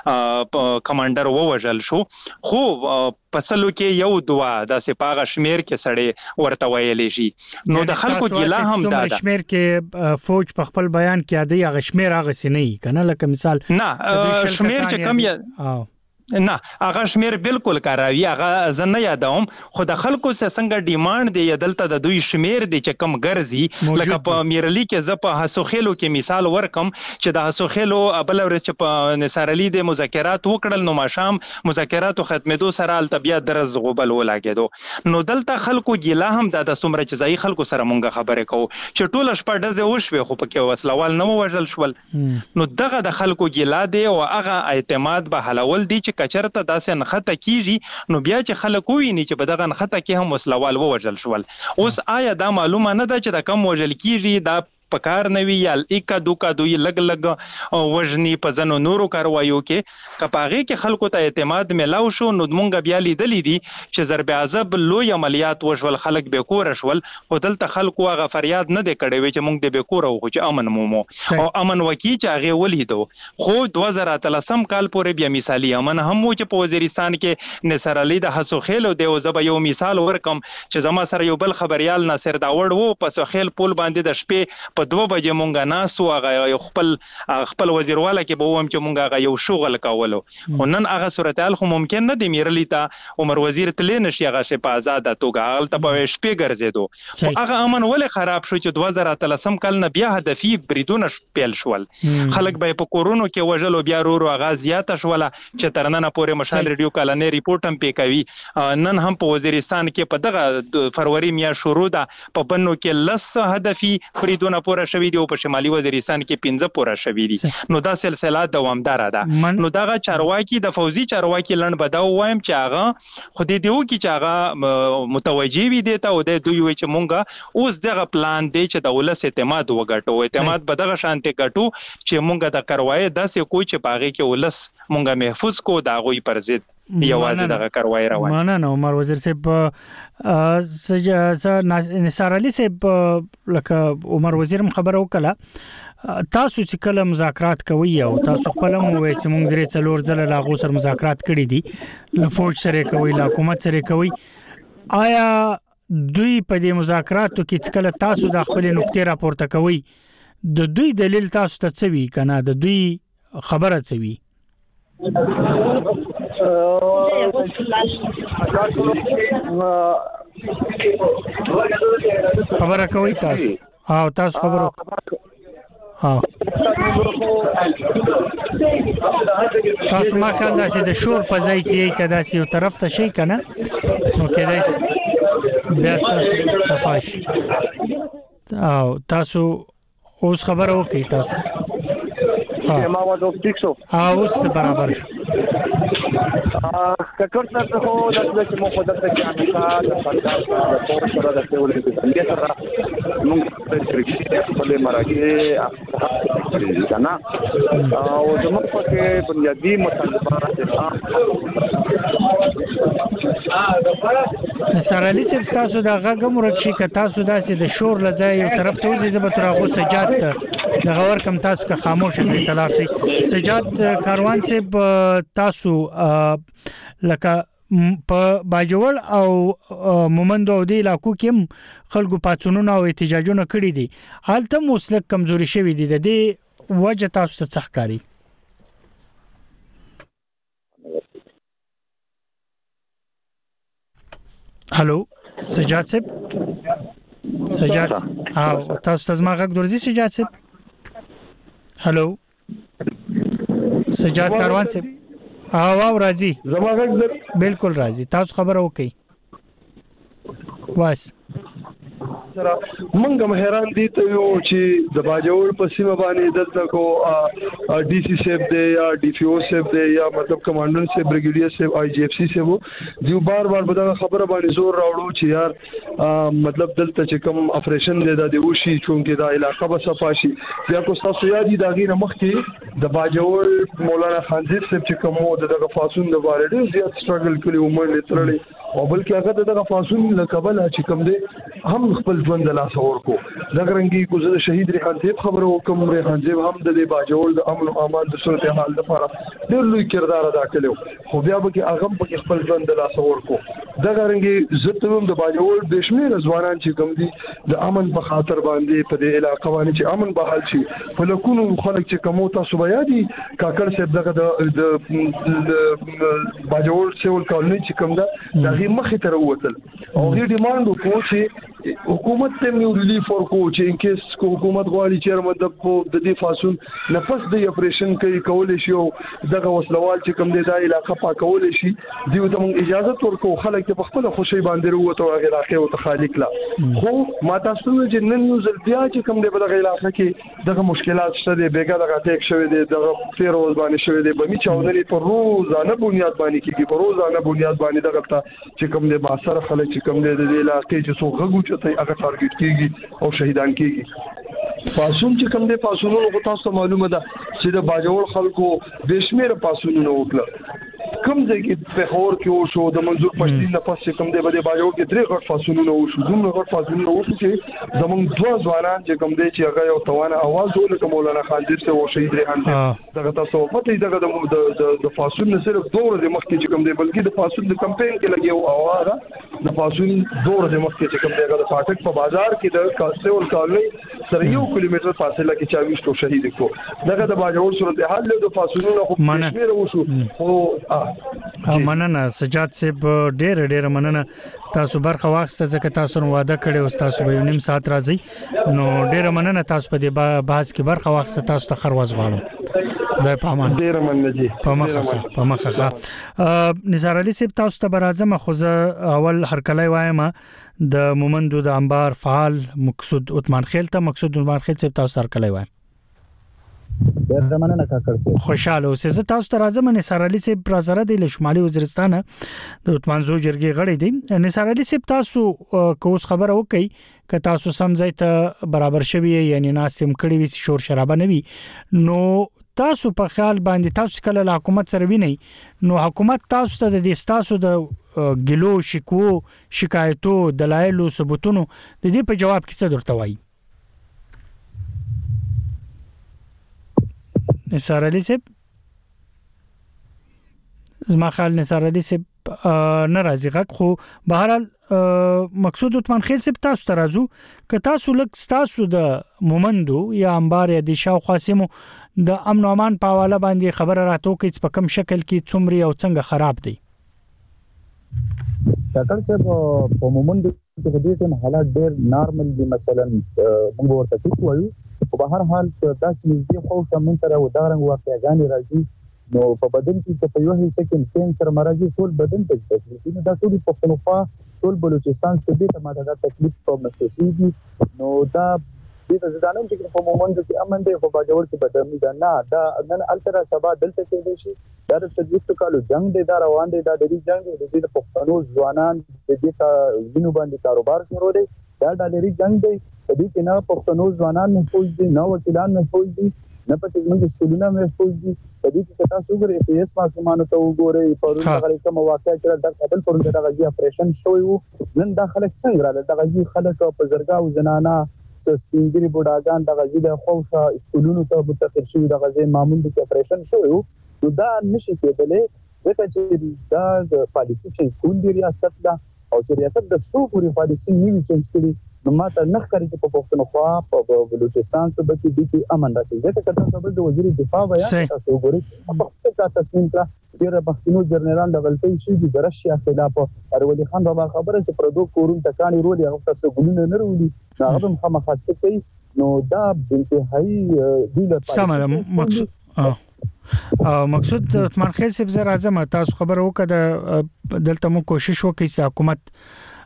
دغه کمانډر ووژل شو. خو پسلو کې یو دوا د سپاغه شمیر کې سړی ورته ویلې شي. نو د خلکو ګیلا هم دا د شمیر کې فوج په خپل بیان کې ادي هغه شمیر هغه سینې کنه، لکه مثال نه شمیر چې کم یا نه هغه شمیر بالکل کاروي، هغه زه نه یادوم. خو د خلکو څخه ډیماند دی دلته د دوی شمیر دی چې کم ګرځي. لکه په میرلی کې زه په حسوخیلو کې مثال ورکم چې د حسوخیلو بل ورځ چې په نصر علي د مذاکرات وکړل، نو ماشام مذاکراتو ختمېدو سره التبیا درز غوبل ولاګېدو. نو دلته خلکو ګیلا هم د سمره چې ځای خلکو سره مونږه خبرې کوو چې ټول شپه ډزه وشوي خو پکې وسلوال نه وژل شول. نو دغه د خلکو ګیلا دی او هغه اعتماد به حلول دی چې کچرته داسې نخته کیږي. نو بیا چې خلک وویني چې په دغه نخته کې هم وسلوال ووژل شول، اوس آیا دا معلومه نه ده چې دا کم وژل کیږي دا پکار نوی یا اکا دوکا دوی لګ لګ وژنی په ځنو نورو کاروایو کې کپاغه کې خلکو ته اعتماد ملاو شو. نو مونږ بیا لیدلې دي چې ضرب عذاب لوی عملیات وشول، خلک به کور شول. او دلته خلکو هغه فریاد نه دی کړی وي چې مونږ د به کور او چې امن مومو او امن وکی چې هغه ولیدو. خو دوه زره اتلسم کال پورې بیا مثالی امن هم و چې په وزیرستان کې نصر علي د حسوخیل او د زب یو مثال ورکم چې زما سره یو بل خبريال ناصر داوړ وو په سوخیل پول باندې د شپې په دوه بجې مونږه ناسو هغه خپل خپل وزیرواله کې به ووم چې مونږ هغه یو شغل کولو. خو نن هغه صورتحال خو ممکن نه دی میرلی ته عمر وزیر تلې نشي هغه شي په آزاد توګه هغه په شپې ګرځېدو. خو هغه امن ولې خراب شو چې دوه زره اتلسم کال نه بیا هدفي بریدونه پیل شول، خلک به په کورونو کې وژل او بیا ورو هغه زیاته شوله چې تر نن پورې مشال ریډیو کالنې ریپورت هم پې کوي. نن هم په وزیرستان کې په دغه فروری میاشت شروع ده په بنو کې لس هدفي بریدونه پوره شوي دی او په شمالي وزیرستان کې پنځه پوره شوي دي. نو دا سلسله دوامدار ده. نو دغه چارواکي د فوزي چارواکي لند بداو وایم چې هغه خو دې دیو کې چې هغه متوجي وي دي ته او د دوی وي چې مونږه اوس دغه پلان دی چې د ولس اعتماد وګټو. اعتماد به دغه شانتي ګټو چې مونږه د کاروای داسې کوی چې باغې کې ولس مونږه محفوظ کو دا غوي پر ضد یوازې دغه کاروای روان. معنا نه عمر وزیر صاحب نصر علي صاحب لکه عمر وزیر خبر وکړه تاسو چې کله مذاکرات کوي او تاسو خپل مو وایي چې موږ درې څلور ځله لا غو سر مذاکرات کړي دي له فوج سره کوي له حکومت سره کوي، آیا دوی په دې مذاکراتو کې چې کله تاسو د خپل نقطې راپورته کوي د دوی دلیل تاسو ته څه وی کنه، د دوی خبره څه وی؟ خبره کوي تاسو او تاسو خبرو ها تاسو ما خیال دا چې د شور په ځای کې کدا سي یو طرف ته شي کنه نو کېدای بیا تاسو صفاش او تاسو اوس خبره وکي تاسو ها ما وځو ټیک شو اوس برابر شو. ککر څه هو د چې مو په دغه کې امریکا د سرکار د تور سره د ټولې د څنګه سره موږ په کرکټ په مراکې کنه او زموږ په کې بنیادی مطالبات نصر علي صاحب تاسو دا غږ مرکشي ک تاسو داسې د شور لځای یو طرف ته وځي زبر تراغو سجاد د غور کم تاسو که خاموش زي تلار سي سجاد کاروان صاحب تاسو لکه په باجوړ او مومند او د علاقو کې خلکو پاتونونه او احتجاجونه کړي دي، حالت مسلک کمزوري شوی دي، د دې وجه تاسو څه ښکاري؟ هالو سجاد صاحب سجاد او تاسو تاسو ما غږ درځي سجاد صاحب؟ هالو سجاد کاروان صاحب او او راځي زموږ بالکل راځي تاسو خبر وکي واس سره منګم حیران دي ته یو چې د باجوړ په سیمه باندې دلته کو ډي سي سیف دی یا ډي پی او سیف دی یا مطلب کمانډر سیف بریګیډیر سیف آی جی اف سی سیف دیو بار بار بدغه خبره باندې زور راوړو چې یار مطلب دلته چې کوم اپریشن دی د وشي چونکې دا علاقہ به صفاشي بیا کو تاسو یادي دا غیر مخکې د باجوړ مولانا خانزیر سیف چې کومو دغه فاسون د باره ډیر زیات سټرګل کړي عمر لترلي او بلکې هغه دغه فاسون له قبل چې کوم دی هم خپل ژوند لاس ورکو دغرنګي کوزه د شهید ریحان زیب خبرو کوم ریحان زیب هم د باجوړ د امن او امان د صورت حال لپاره ډیر لوی کردار ادا کړو خو بیا به کې هغه په خپل ژوند لاس ورکو دغرنګي زتوم د باجوړ د شمیر ځوانان چې کوم دي د امن په خاطر باندې په دې علاقې باندې چې امن بحال شي په لکونو خلک چې کومو تاسو بیا دي کاکړ صاحب دغه د باجوړ سیول کالونی چې کوم دا دغه مخې ته ووتل او دې ډیماند وکړو چې حکومت ته نیو ریلیف ورکو چې ان کیس کو حکومت غواړي چې مطلب د دې فاسون نفس د اپریشن کوي کول شي او دغه وسلوال چې کوم دی د علاقې پاکول شي دیو ته موږ اجازه ورکو خلک په خپل خوشي باندې وروته او علاقې او تخالق لا خو ما تاسو چې نن یو ځل بیا چې کوم دی په دغه علاقې کې دغه مشکلات شته دی بیګا دغه ټیک شوی دی دغه فیروز باندې شوی دی بمی چاودنې په روزانه بنیاد باندې کیږي په روزانه بنیاد باندې دغه چې کوم دی با سره خلک چې کوم دی د علاقې چې څو غوږ چته هغه ټارګټ کیږي او شهیدان کیږي پاسون چې کوم دی پاسونو غو تاسو معلومه ده چې د باجوړ خلکو بشمیر پاسونو وکړه کوم ځای کې په خور کې او شو د منظور پښتين نه پس کوم دی بده باجوړ کې درې غټ فاصلونه او شو دومره غټ فاصلونه او شو چې زمونږ دوه ځوانان چې کوم دی چې هغه یو توانه आवाज ولکه مولانا خانزیر سره او شهید ریحان دغه تاسو پته دغه د د فاصلونه صرف دوه ورځې مخکې چې کوم دی بلکې د فاصل د کمپاین کې لګي او اواز د فاصل دوه ورځې مخکې چې کوم دی هغه د پاټک په بازار کې د کاسټول کالونی سره یو کیلومتر فاصله کې چاويشتو شهید کو دغه د باجوړ صورت حال له فاصلونو خو ډیر وشو او مننه سجاد صاحب ډېر ډېر مننه تاسو برخه واخسته ځکه تاسو نو وعده کړی او تاسو به نیم ساعت راځي نو ډېر مننه تاسو په دې بحث کې برخه واخسته تاسو ته خرواز غواړم خدای په امان ډېر مننه جی په مخه په مخه نثار علي صاحب تاسو ته برازم خو زه اول هرکلای وایم د مومندو د انبار فعال مقصود عثمان خیل ته مقصود عثمان خیل صاحب تاسو هرکلای وایم ډېر مننه کاکړ صاحب خوشاله اوسئ زه تاسو ته راځم نثار علي صاحب را سره د شمالي وزیرستان د عثمان زو جرګي غړي دي نثار علي صاحب تاسو کوس خبر وکي ک تاسو سمځای ته برابر شوی یعنی ناسم کړي وي شور شرابه نه وي نو تاسو په خیال باندې تاسو کله حکومت سره ویني نو حکومت تاسو ته د تاسو د ګلو شکوو شکایتو دلایل او ثبوتونو د دې په جواب کې څه درته وایي نثار علي صاحب زما خیال نثار علي صاحب ناراضي غږ خو بهرحال مقصود عثمان خیل صاحب تاسو ته راځو که تاسو لک تاسو د مومندو یا انبار یا د شاو خاصمو د امن او امان په حواله باندې خبره راټو کې په کوم شکل کې څومره او څنګه خراب دي ډاکټر صاحب په مومندو کې د دې ټیم حالات ډېر نارمل دي مثلا موږ ورته ټیک وایو په هر حال دا چې نږدې خو څنګه سره و دا رنګ واقعیان راځي نو په بدن کې په یو هیڅ کې کینسر مرضی ټول بدن ته تکلیف دا ټول په خپلوفا ټول بلوچستان څخه دې ته ماده دا تکلیف په مسوسي نو دا دې ځدانم چې په مومند کې امن دی په باجوړ کې بدمي دا نه دا نن الترا سبا دلته کې دي شي دا د تجربه کالو جنگ دی دا روان دی دا د دې جنگ د دې په پښتنو ځوانان د دې تا وینو باندې کاروبار شروع دی دا د لري جنگ دی د دې کې نه پښتنو ځوانان محفوظ دي نه وکیلان محفوظ دي نه پته موږ سکولونه محفوظ دي د دې کې تاسو ګورئ په اس ماسمانو ته وګورئ پرون هغه کوم واقعیا چې د خپل پرون دغه جی اپریشن شوی وو نن دا خلک څنګه را دغه جی خلک په زرګا او زنانه سپینګری بوډاګان دغه جی د خوښه سکولونو ته متأثر شوی دغه جی معمول د اپریشن شوی وو نو دا نشي کېدلې ځکه چې دا د پالیسي چې کوم دی ریاست دا او چې ریاست د څو پوری پالیسي نیو چینج کړي نو ماته نه ښکاري چې په پښتونخوا په بلوچستان کې به دې امن راځي ځکه چې تاسو د وزیر دفاع ویا تاسو وګورئ په خپل تصمیم کړه چې پښتنو جنرال د غلطۍ شي د رشیا خلاف ارولی خان بابا خبره چې پردو کورون تکانی رول هغه تاسو ګلونه نه رولي هغه هم خامخاته کوي نو دا انتهایی دیله سمه مقصود مقصود عثمان خیل صاحب زه راځم تاسو خبر وکړه دلته مو کوشش وکړئ چې حکومت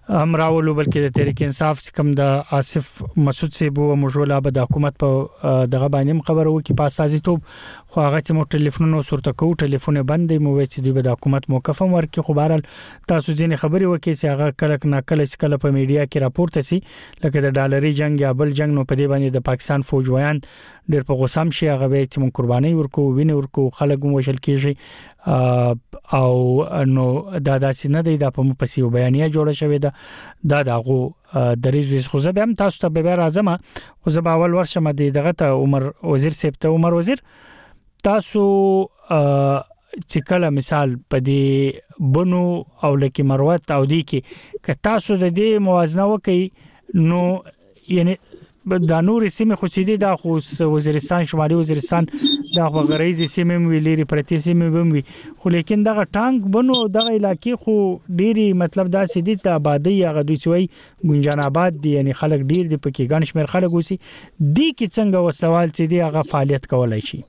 هم راولو بلکې د تحریک انصاف کم د آصف مسعود سیبو مجوله به د حکومت په دغه باندې خبرو کې په اساسي توپ خو هغه چې مو ټلیفونونو سورته کو ټلیفون بندې مو وې چې دوی به د حکومت موقف ورکړي خو بهرال تاسو ځینې خبري وکړي چې هغه کله نه کله چې کله په میډیا کې راپورته سي لکه د ډالري جنگ یا بل جنگ نو په دې باندې د پاکستان فوج ویان ډېر په غوسم شي هغه به چې مون قرباني ورکو ویني ورکو خلک مو وشل کیږي او نو دا داسې نه دی دا په مو پسې بیانیه جوړه شوې ده دا دغه دریز ویز خو زه به هم تاسو ته به راځم خو زه به اول ورشم د دغه ته عمر وزیر صاحب ته عمر وزیر تاسو چې کله مثال په دې بنو او لکه مروت او دی کې که تاسو د دې موازنه وکړي نو یعنی د نور سیمه خو چې دی دا خو وزیرستان شمالي وزیرستان دا غریزي سیمه ویلې پرتی سیمه وموي خو لیکن دا ټانک بنو دغه علاقې خو ډيري مطلب دا سې دي ته آبادی هغه دوی چې ګنجان آباد دي یعنی خلک ډیر دي پکې ګڼ شمیر خلک وسی دي کې څنګه وسوال چې دی هغه فعالیت کولای شي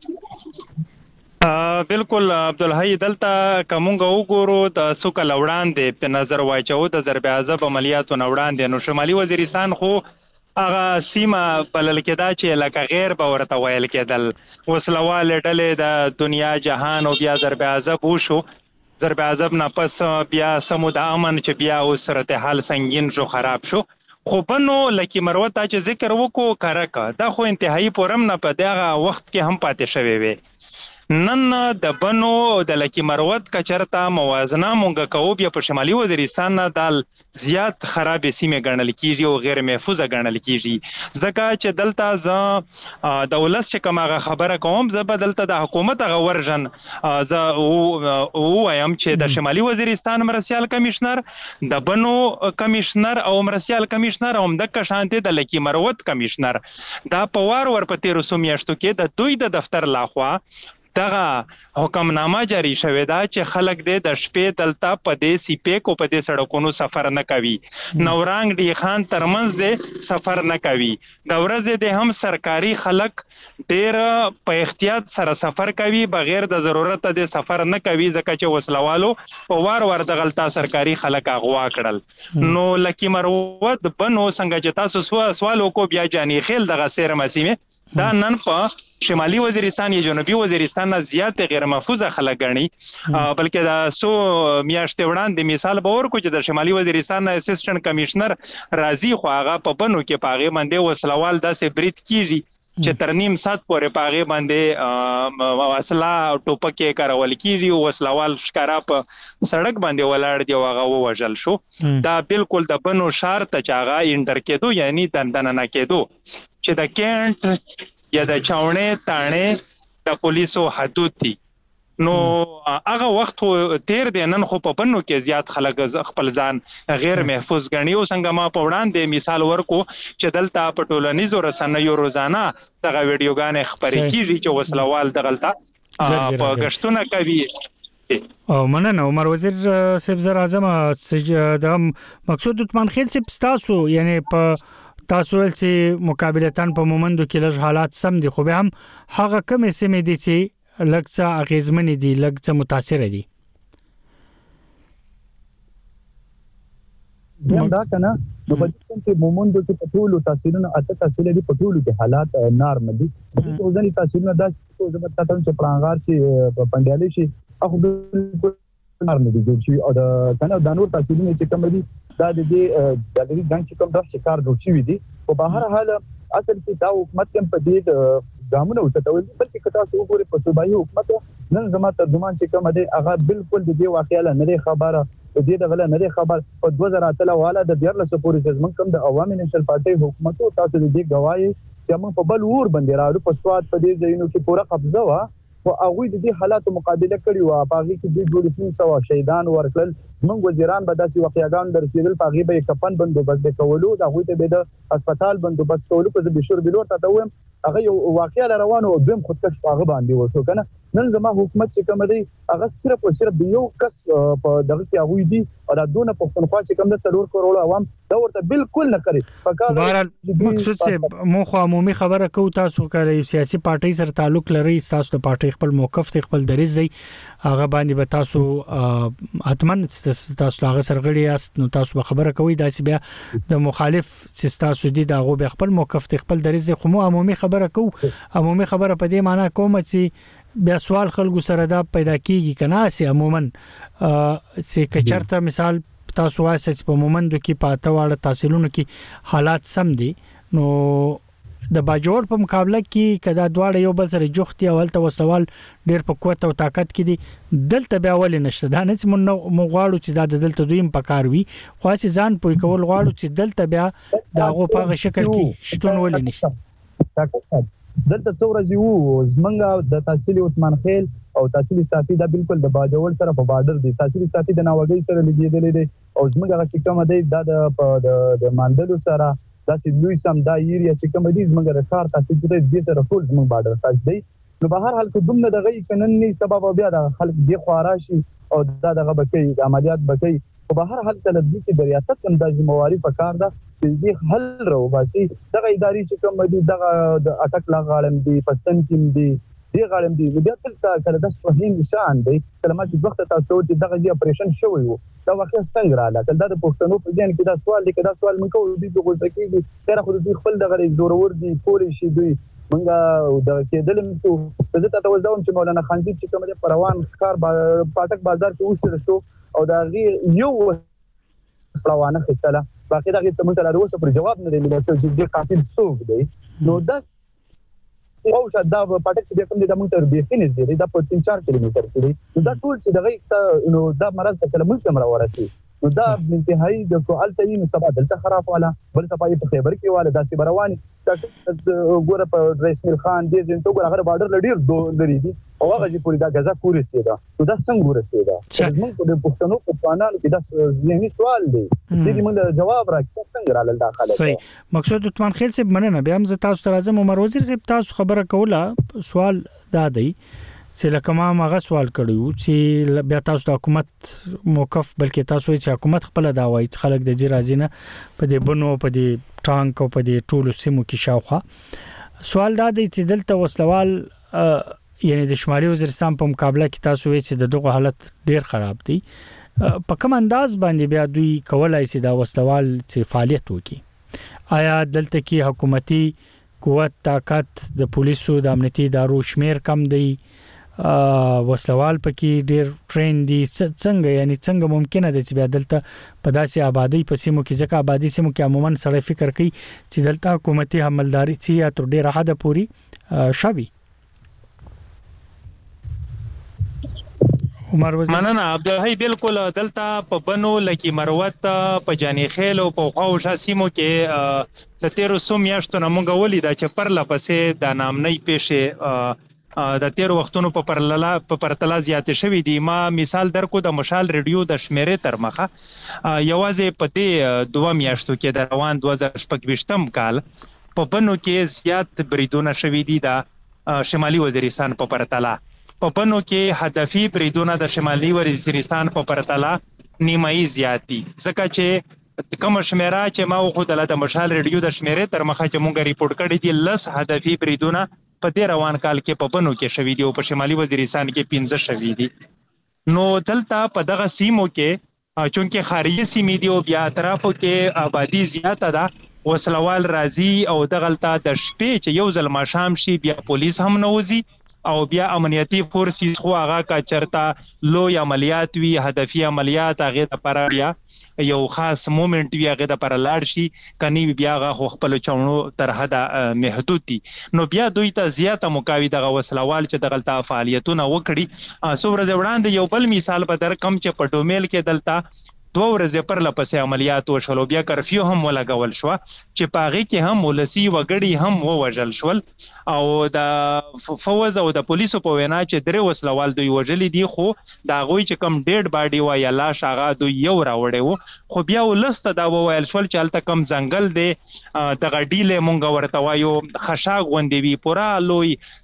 بالکل عبدالحی دلته کومګه وګورو د سوکل وړاندې په نظر واچو د ضرب عذاب عملیاتو وړاندې نو شمالي وزیرستان خو هغه سیمه بلل کېدا چې لکه غیر به ورته ویل کېدل وسلوال ډلې د دنیا جهان او بیا ضرب عذاب وشو ضرب عذاب نه پس بیا سمو د امن چې بیا اوس صورتحال سنگین شو خراب شو خو بنو لکه مروت چې ذکر وکړو کارکا دا خو انتهایی پورم نه په دغه وخت کې هم پاتې شوی وي نن د بنو د لکی مروت کچرتا موازنه مونږ کوو بیا په شمالي وزیرستان نه دال زیات خراب سیمه ګڼل کیږي او غیر محفوظه ګڼل کیږي ځکه چې دلته ز دولت چې کومه خبره کوم ز بدلته د حکومت غ ورژن ز او ایم چې د شمالي وزیرستان مرسیال کمشنر د بنو کمشنر او مرسیال کمشنر هم د کشانته د لکی مروت کمشنر دا پوار ور پتی رسومیاشتو کې د دوی د دفتر لاخوا دغه حکمنامه جاری شوې ده چې خلک د شپې دلته په دې سی پې کو په دې سړکونو سفر نه کوي نورانګ دی خان ترمنځ دې سفر نه کوي د ورځې د هم سرکاري خلک ډېر په احتیاط سره سفر کوي بغیر د ضرورت د سفر نه کوي ځکه چې وسلوالو په وار ور د غلطه سرکاري خلک اغوا کړل نو لکی مروت بنو څنګه چې تاسو سوال وکړو بیا جانی خیل دغه سیر مسیمه دا نن په شمالي وزیرستان یا جنوبي وزیرستان نه زیات غیر محفوظه خلک غني بلکې دا سو میاشتې وړاندې مثال به ورکو چې د شمالي وزیرستان اسسټنټ کمشنر راضي خو هغه په بنو کې پاغه باندې وسلوال داسې بریټ کیږي چې ترنیم سات پورې پاغه باندې وسلا ټوپکې کارول کیږي او وسلوال ښکارا په سړک باندې ولاړ دی هغه ووجل شو دا بالکل د بنو شهر ته چاغه انټر کېدو یعنی دندنه نه کېدو چې د کینټ یا د چاونې تانه د پولیسو حدود دي نو هغه وخت تیر دی نن خو په بنو کې زیات خلک خپل ځان غیر محفوظ غني او څنګه ما په وړاندې مثال ورکو چې دلته په ټولنیزو رسنیو روزانه دغه ویډیوګانې خبرې کیږي چې وسلوال دغلطه په غشتونه کوي او مننه عمر وزیر صاحب زر اعظم د مقصود عثمان خیل صاحب تاسو یعنی په تاسو ول چې مقابلتان په مومندو کې لږ حالات سم دي خو به هم هغه کم سیمې دي چې لږ اغیزمن دي لږ متاثر دي دا کنه نو په دې کې مومندو کې په ټولو تاثیرونه اته تاثیر دي په ټولو کې حالات نارمل دي چې ځینې تاثیرونه دا چې زموږ تاسو چې پرانګار چې په پندیالي شي هغه بالکل نارمل دي چې او دا کنه د نور تاثیرونه چې کوم دي دا د دې د دې ځان چې کوم د شکار جوړ شي دي په بهر حال اصل کې دا حکومت هم په دې ګامونه وټول بلکې کتا څو ګوري په صوبایي حکومت نن زموږ ترجمان چې کوم دي هغه بالکل د دې واقعیا نه خبره د دې دغه نه خبر په دوه زره اتلس والا د ډیر لسه پوری ځمن کوم د عوامي نېشنل پارټي حکومت او تاسو د دې گواهی چې موږ په بل ور باندې راړو په سواد په دې ځینو کې پوره قبضه وا او هغه د دې حالاتو مقابله کړی و په هغه کې د جوړ شوی شهیدان ورکل موږ وزیران به داسې واقعیان درسیدل په هغه به کفن بندوبست کولو دا هغه ته د هسپتال بندوبست کولو په بشور بلور ته دوم هغه یو واقعیا روانو او دیم خودکش هغه باندې وشو کنه نن زما حکومت چې کوم دی هغه صرف او صرف یو کس په دغه کې هغه دي او دا دونه پښتونخوا چې کوم د څلور کروڑ عوام دا ورته بالکل نه کوي بهرحال مقصود چې مو خو عمومي خبره کو تاسو کوي سیاسي پارټي سره تعلق لري تاسو د پارټي خپل موقف خپل دریځ دی هغه باندې به تاسو اتمن تاسو هغه سرغړی است نو تاسو به خبره کوي دا چې بیا د مخالف تاسو دي دا غو به خپل موقف خپل دریځ خو مو عمومي خبره کو عمومي خبره په دې معنی کوم چې بیا سوال خلکو سره دا پیدا کیږي کنه سي عموما چې کچرته مثال تاسو واسه چې په مومندو کې پاته واړه تحصیلونو کې حالات سم دي نو د باجوړ په مقابله کې کدا دواړه یو بل سره جوختي اول ته وسوال ډیر په قوت او طاقت کې دي دلته بیا ولې نشته دا نه چې مونږ غواړو چې دا دلته دویم پکار وي خو چې ځان پوي کول غواړو چې دلته بیا داغه په شکل کې شتون ولې نشته دلته څو ورځې وو زمونږ د تحصیل عثمان خیل او تحصیل صافي دا بالکل د باجوړ سره په بارډر دي تحصیل صافي د ناوګي سره لګیدلې دي او زمونږ هغه چې کوم دی دا د ماندلو سره دا چې لوی سم دا ایریا چې کوم دي زمونږ رکار تاسو ته دې سره ټول زمونږ بارډر تاج دی نو به هر حال کې دومره دغه قانوني سبب بیا د خلک دی خواراشي او دا دغه بکې د عملیات بکې په به هر حال کې د دې د ریاست هم د ذمہواری په کار ده چې دې حل راو باسي دغه اداري چې کوم دي دغه د اٹک لاغالم دي پسند کې دي دی غاړم دی بیا تل کله د سپهین نشان دی کلمات د وخت تاسو ته دغه دی اپریشن شوی وو دا واقعا څنګه رااله کله د پښتنو په ځین کې دا سوال دی کدا سوال مونږ کوو د غوښتل کېږي تر خو د خپل دغه زورور دی پولیس شي دوی مونږه د کېدل مو ته ته وځم چې مولانا خانزي چې کوم د پروان کار پاتک بازار کې وشته شو او دا غي یو پروانه خسله باقي دغه ته مونږ ته راوځو پر جواب نه دی ملي چې د قاتل څوک دی نو دا او شاید دا پټک چې کوم د موږ تر بیخینز دی دا په تین چار کیلومتر کې دی دا ټول چې دغه نو دا مرز ته موږ تم راورسي نو دا انتهایی د کوال ته یې سبا دلته خراب والا بل صفای په خیبر کې والا د سیبروان ګوره په رسمل خان دې جن تو هغه بارډر لډیر دو لري دي او هغه چې پوری دا غزا پوری سي دا نو دا څنګه ورسي دا موږ په پښتنو په پلانانو کې دا ذهني سوال دی چې موږ جواب راکړو څنګه رالل داخله صحیح مقصود عثمان خیل صاحب مننه بیا هم ز تاسو ته راځم عمر وزیر صاحب تاسو خبره کوله سوال دا دی چې لکه ما هغه سوال کړیو چې بیا تاسو د حکومت موقف بلکې تاسو چې حکومت خپل دا وایي چې خلک د جی راځي نه په دې بنو په دې ټانک او په دې ټولو سیمو کې شاوخه سوال دا دی چې دلته وسلوال یعنی د شمالي وزیرستان په مقابله کې تاسو وایي چې دغه حالت ډیر خراب دی په کوم انداز باندې بیا دوی کولای شي دا وسلوال چې فعالیت وکړي آیا دلته کې حکومتي قوت طاقت د پولیسو د امنیتي ادارو شمیر کم دی وسلوال پکې ډیر ټرین دي څنګه یعنی څنګه ممکنه ده چې بیا دلته په داسې آبادی په سیمو کې ځکه آبادی سیمو کې عموما سړی فکر کوي چې دلته حکومتي حملداري چې یا تر ډیره حد پوري شوي عمر وزیر مننه عبدالحی بالکل دلته په بنو لکی مروت په جانی خیل او په قوشا سیمو کې د تیرو سو میاشتو نمونګه ولیدا چې پر لپسې د نامنۍ پیښه د تیر وختونو په پرللا په پرتلا زیات شوی دی ما مثال درکو د مشال ریډیو د شمیرې تر مخه یوازې په دې دوه میاشتو کې د روان دوه زره شپږ کال په بنو کې زیات بریدونه شوی دي د شمالي وزیرستان په پرتلا په بنو کې هدفي بریدونه د شمالي وزیرستان په پرتلا نیمایي زیات دي ځکه چې کوم شمیره چې ما خو د مشال ریډیو د شمیرې تر مخه چې مونږ ریپورت کړی دي لس هدفي بریدونه په دې روان کال کې په بنو کې شوی دی او په شمالي وزیرستان کې پنځه شوی دي نو دلته په دغه سیمو کې چونکه خارجي سیمې دي او بیا اطرافو کې آبادی زیاته ده وسلوال راځي او دغلطه د شپې چې یو ځل ماښام شي بیا پولیس هم نوځي او بیا امنیتي فورسز خو هغه کا چرتا لوی عملیات وی هدفي عملیات هغه لپاره بیا یو خاص مومنت وی هغه لپاره لاړ شي کني بیا هغه خپل چونو تر حدا محدود دي نو بیا دوی ته زیاته مقاوي دغه وسلوال چې دغلطه فعالیتونه وکړي سو ورځ وړاندې یو بل مثال په در کم چې په ډومیل کې دلته دوه ورځې پر لپسې عملیات وشول بیا کرفیو هم ولګول شو چې پاغي کې هم ولسی وګړي هم ووجل شول او د فوز او د پولیسو په وینا چې درې وسلوال دوی وجلی دي خو دا غوي چې کم ډیډ باډي و یا لاش هغه دوی یو راوړې وو خو بیا ولسته دا وویل شول چې الته کم ځنګل دی د غډیله مونږ ورته وایو خشاک غوندې وی پورا لوی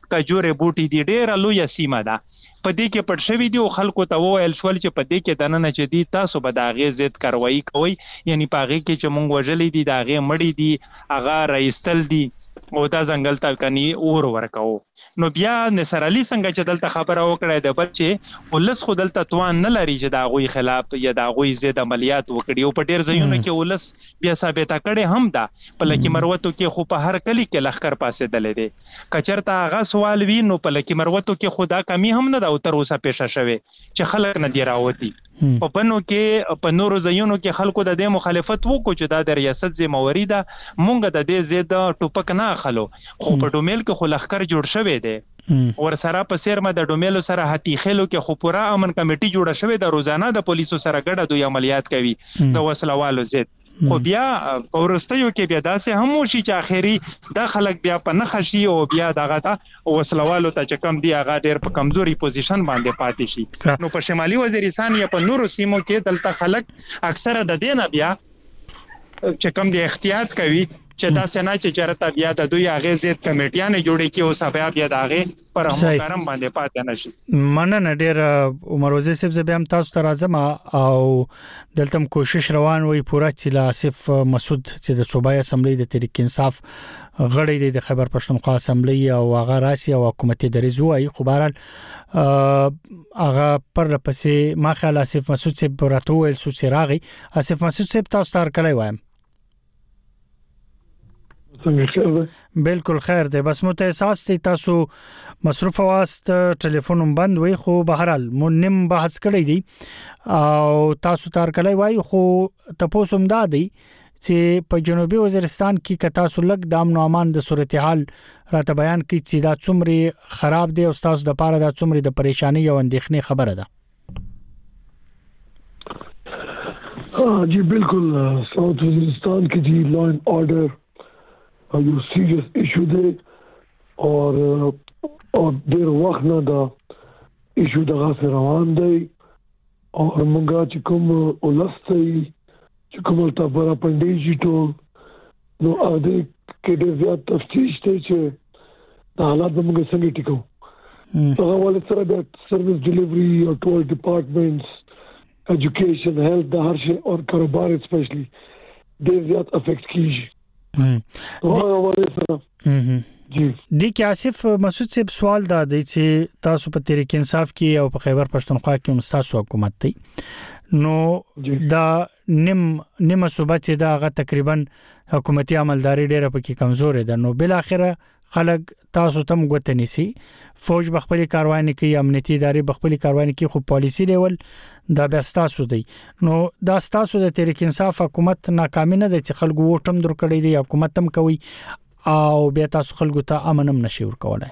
کجورې بوټي دي ډېره لویه سیمه ده په دې کې پټ شوی دی او خلکو ته وویل شول چې په دې کې دننه چې دي تاسو به د هغې ضد کاروایي کوئ یعنی په هغې کې چې موږ وژلي دي د هغې مړي دي هغه رایستل دي او دا ځنګل ته کني اور ورکوو نو بیا نصر علي څنګه چې دلته خبره وکړه د بل چې ولس خو دلته توان نه لري چې د هغوی خلاف یا د هغوی ضد عملیات وکړي او په ډېر ځایونو کې ولس بیا ثابته کړې هم ده په لکي مروتو کې خو په هر کلي کې لښکر پاسېدلی دی که چېرته هغه سوال وي نو په لکي مروتو کې خو دا کمی هم نه ده او تر اوسه پیښه شوې چې خلک نه دي راوتي په بنو کې په نورو ځایونو کې خلکو د دې مخالفت وکړو چې دا د ریاست ذمہواري ده مونږ د دې ضد ټوپک نه اخلو خو په ډومیل کې خو لښکر جوړ شوی دی ورسره په سیرمه د ډومیلو سره هتی خېلو کې خو پوره امن کمیټي جوړه شوې د روزانه د پولیسو سره ګډه دوی عملیات کوي د وسلوالو ضد خو بیا په ورستیو کې بیا داسې هم وشي چې اخري دا خلک بیا په نښه شي او بیا دغه ته وسلوالو ته چې کم دي هغه ډېر په کمزوري پوزیشن باندې پاتې شي نو په شمالي وزیرستان یا په نورو سیمو کې دلته خلک اکثره د دې نه بیا چې کم دي احتیاط کوي چې دا سنا چې چرته بیا د دوی هغې ضد کمیټیانې جوړې کړي او سبا بیا د هغې پر همکارم باندې پاتې نه شي مننه ډېر عمر وزیر صاحب زه بیا هم تاسو ته راځم او دلته هم کوشش روان وي پوره چې له آصف مسعود چې د صوبایي اسمبلی د تحریک انصاف غړی دی د خیبر پښتونخوا اسمبلی او هغه راسي او حکومتي دریځ وایي خو بهرحال هغه پر پسې ما خیال آصف مسعود صاحب راته وویل څو چې راغی آصف مسعود صاحب تاسو ته هرکلی وایم بالکل خیر دی بس مو ته احساس دی تاسو مصروف واست ټلیفون هم بند وي خو بهرحال مو نیم بحث کړی دی او تاسو تار کلی وای خو تاسو هم دادی چې په جنوبي وزیرستان کې ک تاسو لګ د امن او امان د صورتحال راته بیان کړي چې دا څومره خراب دی او تاسو د پاره دا څومره د پریشانی او اندېښنې خبره ده हाँ जी बिल्कुल साउथ वजीरिस्तान की जी law and order یو سیریس ایشو دی اور اور ډیر وخت نه دا ایشو دغه سره روان دی او موږ چې کوم ولستي چې کوم تل برا پندېجی ټول نو ا دې کې ډیر زیات تفتیش دی چې د حالات موږ څنګه ټیکو هغه ول سره د سرویس ډیلیوري او ټول ډپارټمنټس ایجوکیشن هیلث د هر شي او کاروبار اسپیشلی ډیر زیات افیکټ کیږي جی د کې آصف مسعود صاحب سوال دا دی چې تاسو په تحریک انصاف کې او په خیبر پښتونخوا کې مستاسو حکومت دی نو دا نیم نیمه صوبه چې دا غا تقریبا حکومتي عملداري ډیره پکې کمزور ده نو بل اخره خلک تاسو تم غوته نسی فوج بخپلی کاروانی کوي امنیتي ادارې بخپلی کاروانی کوي خو پالیسی لیول دا بیا تاسو دی نو دا تاسو د تحریک انصاف حکومت ناکامي نه ده چې خلکو وټم در کړی دی حکومت هم کوي او بیا تاسو خلکو ته امن هم نشي ورکولای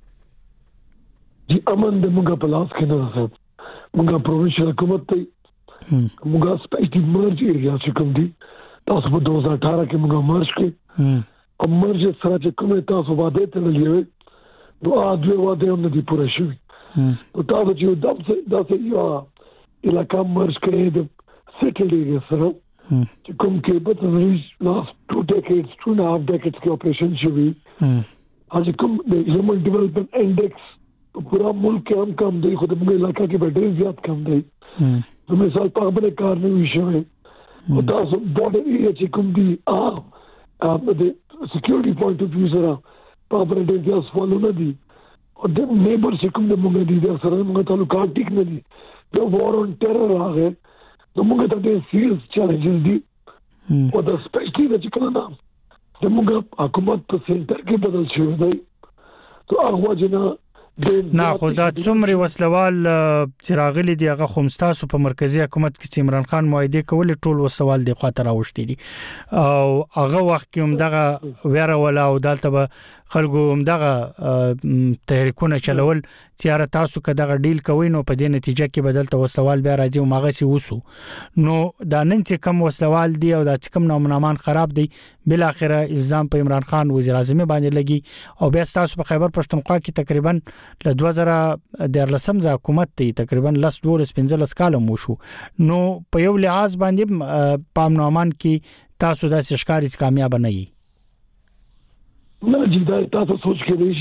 جی امن د موږ په لاس کې نه ده موږ پروینشل حکومت ته موږ سپیشلی مرج ایریا چې کوم دي تاسو په دو هزار اٹھارہ کې موږ مرج کې او مرج سره چې کومه تاسو باندې تللې نو ا دوه واده هم دي پوره شوی نو تاسو چې دم څه داسې یو علاقه مرج کې د سیټل ایریا سره چې کوم کې په تاسو لاس two decades two and a half decades کې اپریشن شوی اځ کوم د هیومن ډیولپمنٹ انډیکس پورا ملک کې هم کم دی خو د موږ علاقې کې به ډېر زیات کم دی نو مثال په خبره کار نه وی شوی او تاسو بورډر ایریا چې کوم دی ا د سکیورټي پوینټ اف ویو سره په خبره ډېر زیات سوالونه دي او د نیبر چې کوم د موږ دي د سره موږ تعلقات ټیک نه دي د وار اون ټیرر راغی نو موږ ته ډېر سیریس چیلنجز دي او د سپیشلی د چې کله د موږ حکومت په سنټر کې بدل شوی دی تو هغه جنا نه خو دا څومره وسلوال چې راغلي دي هغه خمستاسو په مرکزی حکومت کې چې عمران خان معاهده کول ټول وسوال دی خاطر اوشتي دي او هغه وخت کې هم دغه ویره ولا او دالته به خلکو هم دغه تحریکونه چلول چې تاسو که دغه ډیل کوي نو په دې نتیجه کې بدلته وسوال بیا راځي او ماغه سي وسو نو دا نن چې کم وسوال دی او دا چې کم نامنامان خراب دی بل اخره الزام په عمران خان وزیر اعظم باندې لګي او بیا تاسو په خیبر پښتونخوا کې تقریبا ل دوه زره دیارلسم ځ حکومت دی تقریبا لس ډور سپنځلس کال مو شو نو په یو لحاظ باندې پام نومان کې تاسو د شکاري کامیاب نه یي نه جی دا تاسو سوچ کې دی شي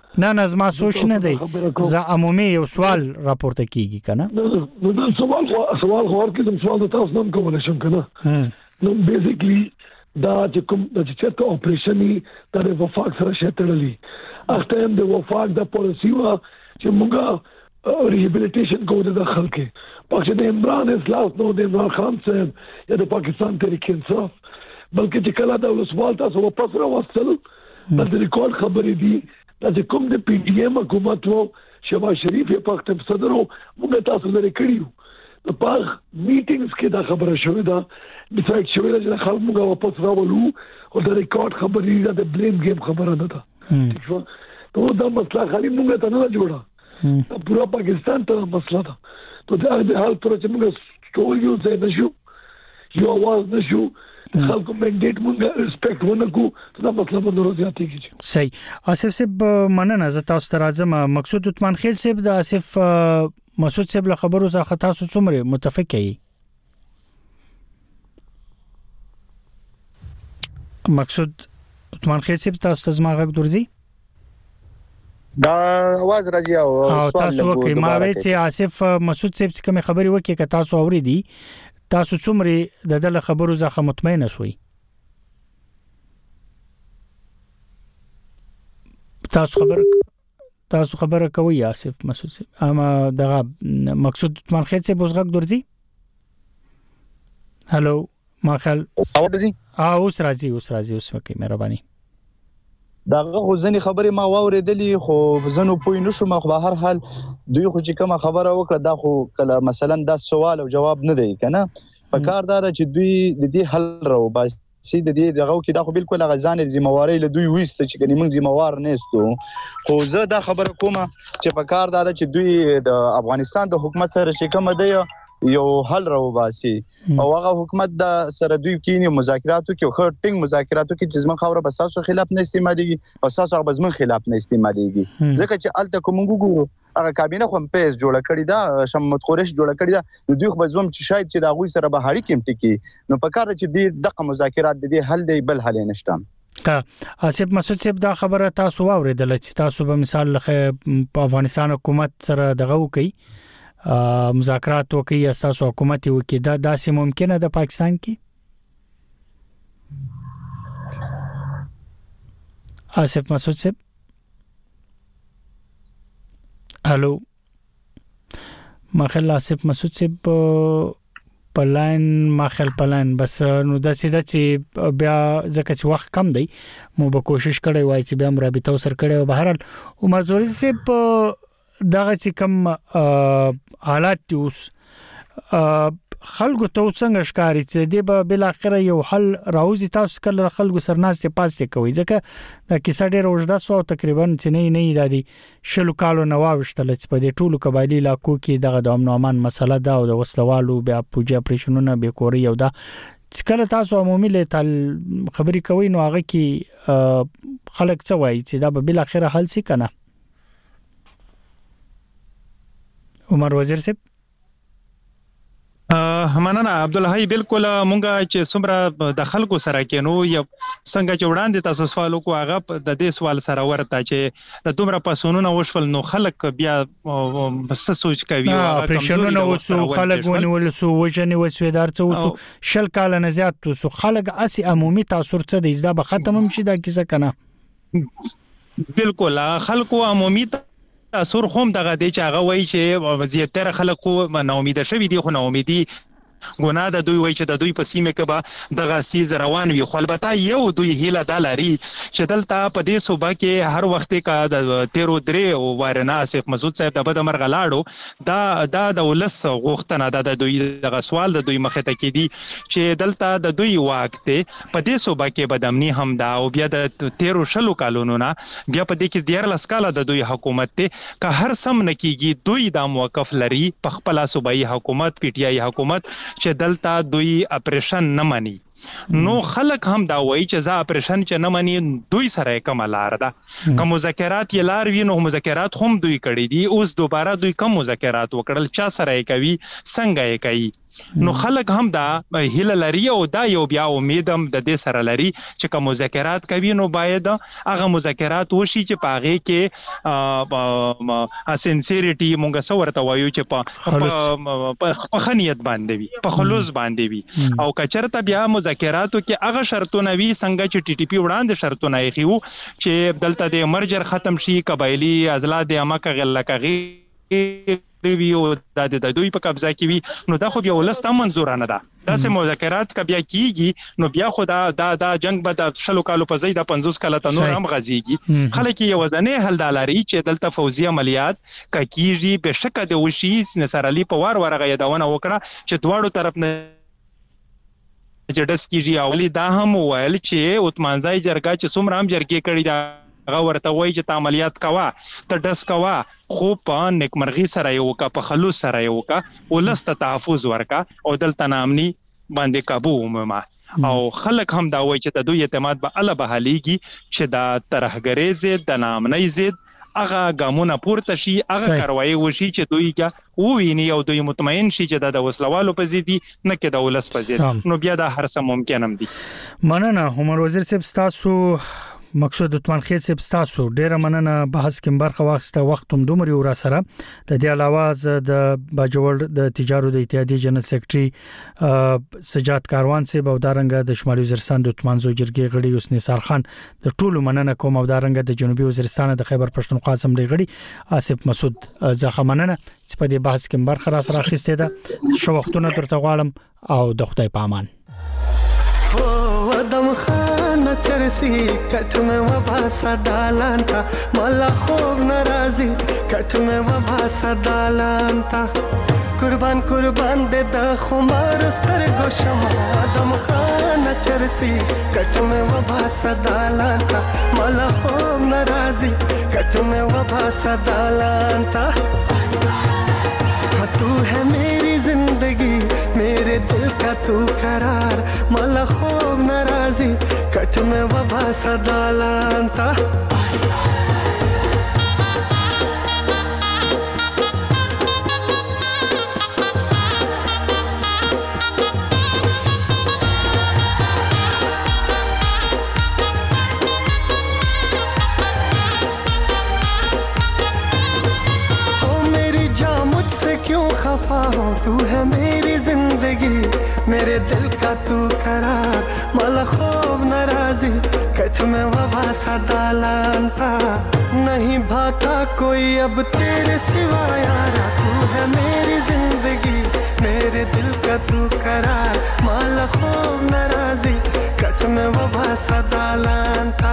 نه نه زما سوچ نه دی زه عمومي یو سوال راپورته کیږي کنه نو دا سوال سوال خور کې د سوال د تاسو نن کوم نشم کنه نو بیسیکلی دا چې کوم د چې اپریشن دا د وفاق سره شتړلی اخته هم د وفاق د پالیسی وا چې موږ ریهابیلیټیشن کوو د خلک پښه د عمران اسلاس نو د عمران خان صاحب یا د پاکستان تحریک انصاف بلکې چې کله دا ولسوال تاسو واپس راوستل د ریکارډ خبرې دي دا چې کوم د پی ډی ایم حکومت وو شهباز شریف یې پخت صدر وو موږ تاسو لري کړیو د پاغ میټینګز کې دا خبره شوې ده ډیسایډ شوې ده چې خلک موږ واپس راولو او د ریکارډ خبرې ده د بلیم گیم خبره نه ده ٹھیک شو ته دا مسله خالي موږ ته نه جوړه دا پورا پاکستان ته مسله ده ته دا د حال پر چې موږ ټول یو ځای نشو یو आवाज نشو خلکو منډیټ مونږه ریسپیکټ ونکو دا مسله به نور زیاتې کیږي صحیح آصف صاحب مننه زه تاسو ته راځم مقصود عثمان خیل صاحب د آصف مسعود صاحب له خبرو څخه تاسو څومره متفق یې مقصود عثمان خیل صاحب تاسو ته زما غږ درځي دا आवाज راځي او تاسو وکي ما وی چې آصف مسعود صاحب څخه خبري وکي که تاسو اوریدي تاسو څومره د دغه خبرو ځخه مطمئن شوي تاسو خبر تاسو خبره کوي آصف مسعود صاحب اما دغه مقصود عثمان خیل صاحب اوس غږ درځي هالو ما خل اوس راځي اوس راځي اوس راځي اوس مکه مهرباني داغه غوځنی خبره ما واوریدلې خو زنو پوی نشم خو به هر حال دوی خو چې کومه خبره وکړه دا خو کله مثلا دا سوال او جواب نه دی کنه په کار دار چې دوی د دې حل راو بس چې د دې دغه کې دا خو بالکل غزان ذمہواری له دوی وېست چې کني موږ ذمہوار نه استو خو زه دا خبره کوم چې په کار دار چې دوی د افغانستان د حکومت سره چې کوم دی یو حل راو باسي او هغه حکومت د سره دوی کینی مذاکراتو کې خو ټینګ مذاکراتو کې چې زمون خبره بس تاسو خلاف نه استعماليږي او تاسو هغه زمون خلاف نه استعماليږي ځکه چې الته کوم ګورو هغه کابینه خو پیس جوړه کړی دا شمت قریش جوړه کړی دا دوی خو بزوم چې شاید چې دا غوي سره به هړی کېمټي کې نو په کار چې د دغه مذاکرات د دې حل دی بل حل نشته کا آصف مسعود صاحب دا خبره تاسو واوریدل چې تاسو به مثال په افغانستان حکومت سره دغه وکي مذاکرات وکي اساس حکومت وکي دا داسې ممکنه ده پاکستان کې آصف مسعود صاحب هالو مخل آصف مسعود صاحب پلاین مخل پلاین بس نو د سیده چې بیا ځکه چې وخت کم دی مو به کوشش کړی وای چې بیا مرابطه سره کړی به هر حال عمر زوري صاحب دغه چې کوم حالات اوس خلکو ته څنګه ښکاری چې دی به بل اخر یو حل راوځي تاسو کله خلکو سرناستې پاسته کوي ځکه دا کیسه ډېر اوږده سو تقریبا چې نه نه د دې شلو کالو نواوشتل چې په دې ټولو قبایلی علاقو کې دغه د امن او امان مسله دا او د وسلوالو بیا پوجا اپریشنونه به کوري او دا کله تاسو عمومي له تل خبري کوي نو هغه کې خلک څه وایي چې دا به بل اخر حل سي کنه عمر وزیر صاحب مننه عبد الحی بالکل مونږه چې څومره د خلکو سره کېنو یا څنګه چې وړاندې تاسو سوال کو هغه د دې سوال سره ورته چې د دومره پاسونو وشول نو خلک بیا څه سوچ کوي او اپریشنونه وسو خلک ونول سو وجنې وسویدار څه وسو شل کال نه زیات وسو خلک اسی عمومي تاثیر څه د ازدا به ختم هم شي دا کیسه کنه بالکل خلکو عمومي تاثیر هم دغه دی چې هغه وایي چې زیاتره خلکو نو امید شوي دي خو نو امیدي ګناه د دوی وایي چې د دوی په سیمه کې به دغه سیز روان وي خو البته یو دوی هیله د لري چې دلته په دې صوبه کې هر وخت کې د تیرو درې او وارنه آصف مسعود صاحب د بده مرغ لاړو دا دا د ولس غوښتنه ده د دوی دغه سوال د دوی مخه ته کې دي چې دلته د دوی واک ته په دې صوبه کې بدامني هم دا او بیا د تیرو شلو کالونو نه بیا په دې کې ډیر لسکاله د دوی حکومت ته که هر سم نکېږي دوی د موقف لري په خپل صوبایي حکومت پی ټی آی حکومت چې دلته دوی اپریشن نه مانی نو خلک هم دا وایي چې زه اپریشن چې نه مني دوی سره کوم لار ده کوم مذاکرات یې لار وي نو مذاکرات هم دوی کړی دي اوس دوباره دوی کوم مذاکرات وکړل چا سره کوي څنګه یې کوي نو خلک هم دا هیله لري او دا یو بیا امید هم د دې سره لري چې کوم مذاکرات کوي نو باید هغه مذاکرات وشي چې پاغه کې اسنسریټي مونږ سورته وایو چې په خنیت باندې وي په خلوص باندې وي او کچرته بیا مذاکراتو کې هغه شرطونه وي څنګه چې ټي ټي پی وړاندې شرطونه یې خيو چې دلته د مرجر ختم شي قبایلی ازلا د امکه غلکغي ریویو د د دوی په قبضه کې وي نو دا خو بیا ولسته منظورانه ده دا سه مذاکرات ک بیا کیږي نو بیا خو دا دا د جنگ به د شلو کالو په ځای د پنځوس کاله تنور هم غزيږي خلک یې وزنه حل دالاري چې دلته فوزي عملیات ک کیږي به شک د وشي نصر علي په وار ورغه یادونه وکړه چې دواړو طرف نه جډس کیږي اولی دا هم ویل چې عثمانزای جرګه چې څومره هم جرګې کړي دا هغه ورته وایي چې عملیات کوا ته دس کوا خو په نیکمرغي سره یو کا په خلوص سره یو کا ولست تحفظ ورکا او دلته نامني باندې काबू ومما او خلک هم دا وایي چې د دوی اعتماد به الله بهاليږي چې دا ترهګری زید د نامنۍ زید هغه ګامونه پورته شي هغه کاروایی وشي چې دوی کا وویني او دوی مطمئن شي چې د وسلوالو په زیدي نه کې د ولس په زید نو بیا دا هر څه ممکن هم دي مننه عمر وزیر صاحب تاسو مقصود عثمان خیل صاحب تاسو ډیره مننه بحث کې برخه واخسته وخت هم دومره ور سره د دې علاوه د باجوړ د تجارت د اتحادیې جنرال سیکریټري سجاد کاروان صاحب او دارنګ د شمالي وزیرستان د عثمانزو جرګې غړي اوس نثار خان د ټولو مننه کوم او دارنګ د جنوبي وزیرستان د خیبر پښتونخوا اسمبلی غړي آصف مسعود ځخه مننه چې په دې بحث کې برخه را سره اخیسته ده شو وختونه درته غواړم او د خدای په امان ودم خانه چرسی کټ مې وبا سدالان تا مالا خوب ناراضي کټ مې وبا سدالان تا قربان قربان دې د خمار سترګو شمع ودم خانه چرسی کټ مې وبا سدالان تا مالا خوب ناراضي کټ مې وبا سدالان تا تو ہے میری زندگی میرے دل کا تو قرار مالا خوب ناراضی کٹ میں وبا سدالان تا تو ہے میری زندگی میرے دل کا تو قرار مالا خوب ناراضی کٹ میں وبا سدالان تا نہیں بھاتا کوئی اب تیرے سوا یارا تو ہے میری زندگی میرے دل کا تو قرار مالا خوب ناراضی کٹ میں وبا سدالان تا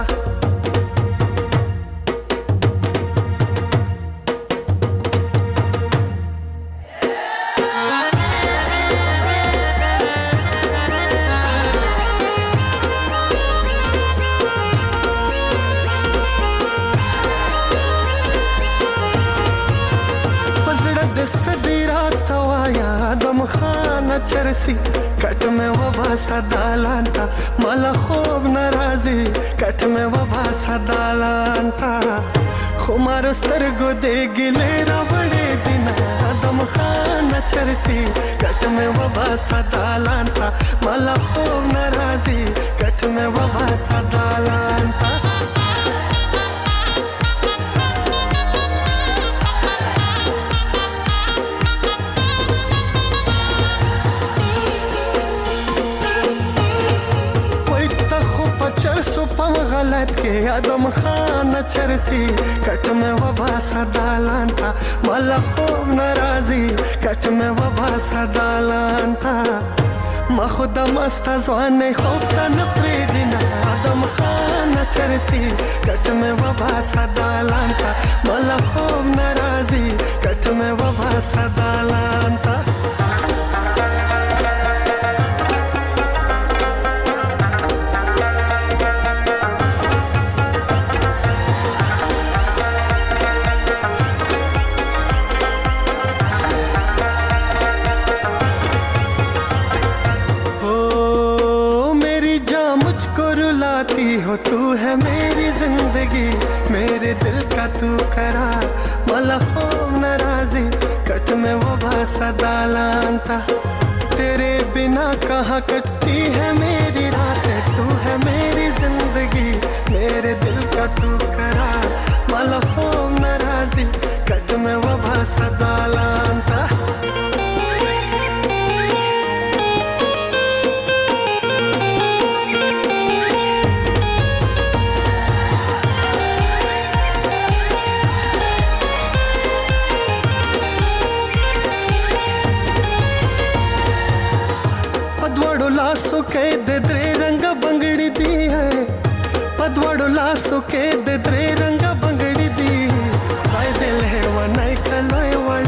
چرسی کټ مې وبا سدالان تا مالا خوب ناراضي کټ مې وبا سدالان تا خمار سترګو دې ګلې راوړې دینا ادم خان چرسی کټ مې وبا سدالان تا مالا خوب ناراضي کټ مې وبا سدالان تا غلط के आदम खान चरसी कट में वबा सदालान था माला खूब नाराजी कट में वबा सदालान था ما خود مست ځوان خوب ته نه پریدینا آدم خان چرسی کټ مې وبا سدالان تا مالا خوب ناراضي کټ مې وبا سدالان تا बुलाती हो तू है मेरी जिंदगी, मेरे दिल का तू करार, मला हो नाराजी कट में वो भाषा दालांता, तेरे बिना कहाँ कटती है मेरी रातें, तू है मेरी जिंदगी, मेरे दिल का तू करार, मला हो नाराजी कट में वो भाषा दालांता। लासो के दे द्रे रंग बंगड़ी दी है, पदवड़ो लासो के दे द्रे रंग बंगड़ी दी, वाय दिल है वनाई कलोय वड़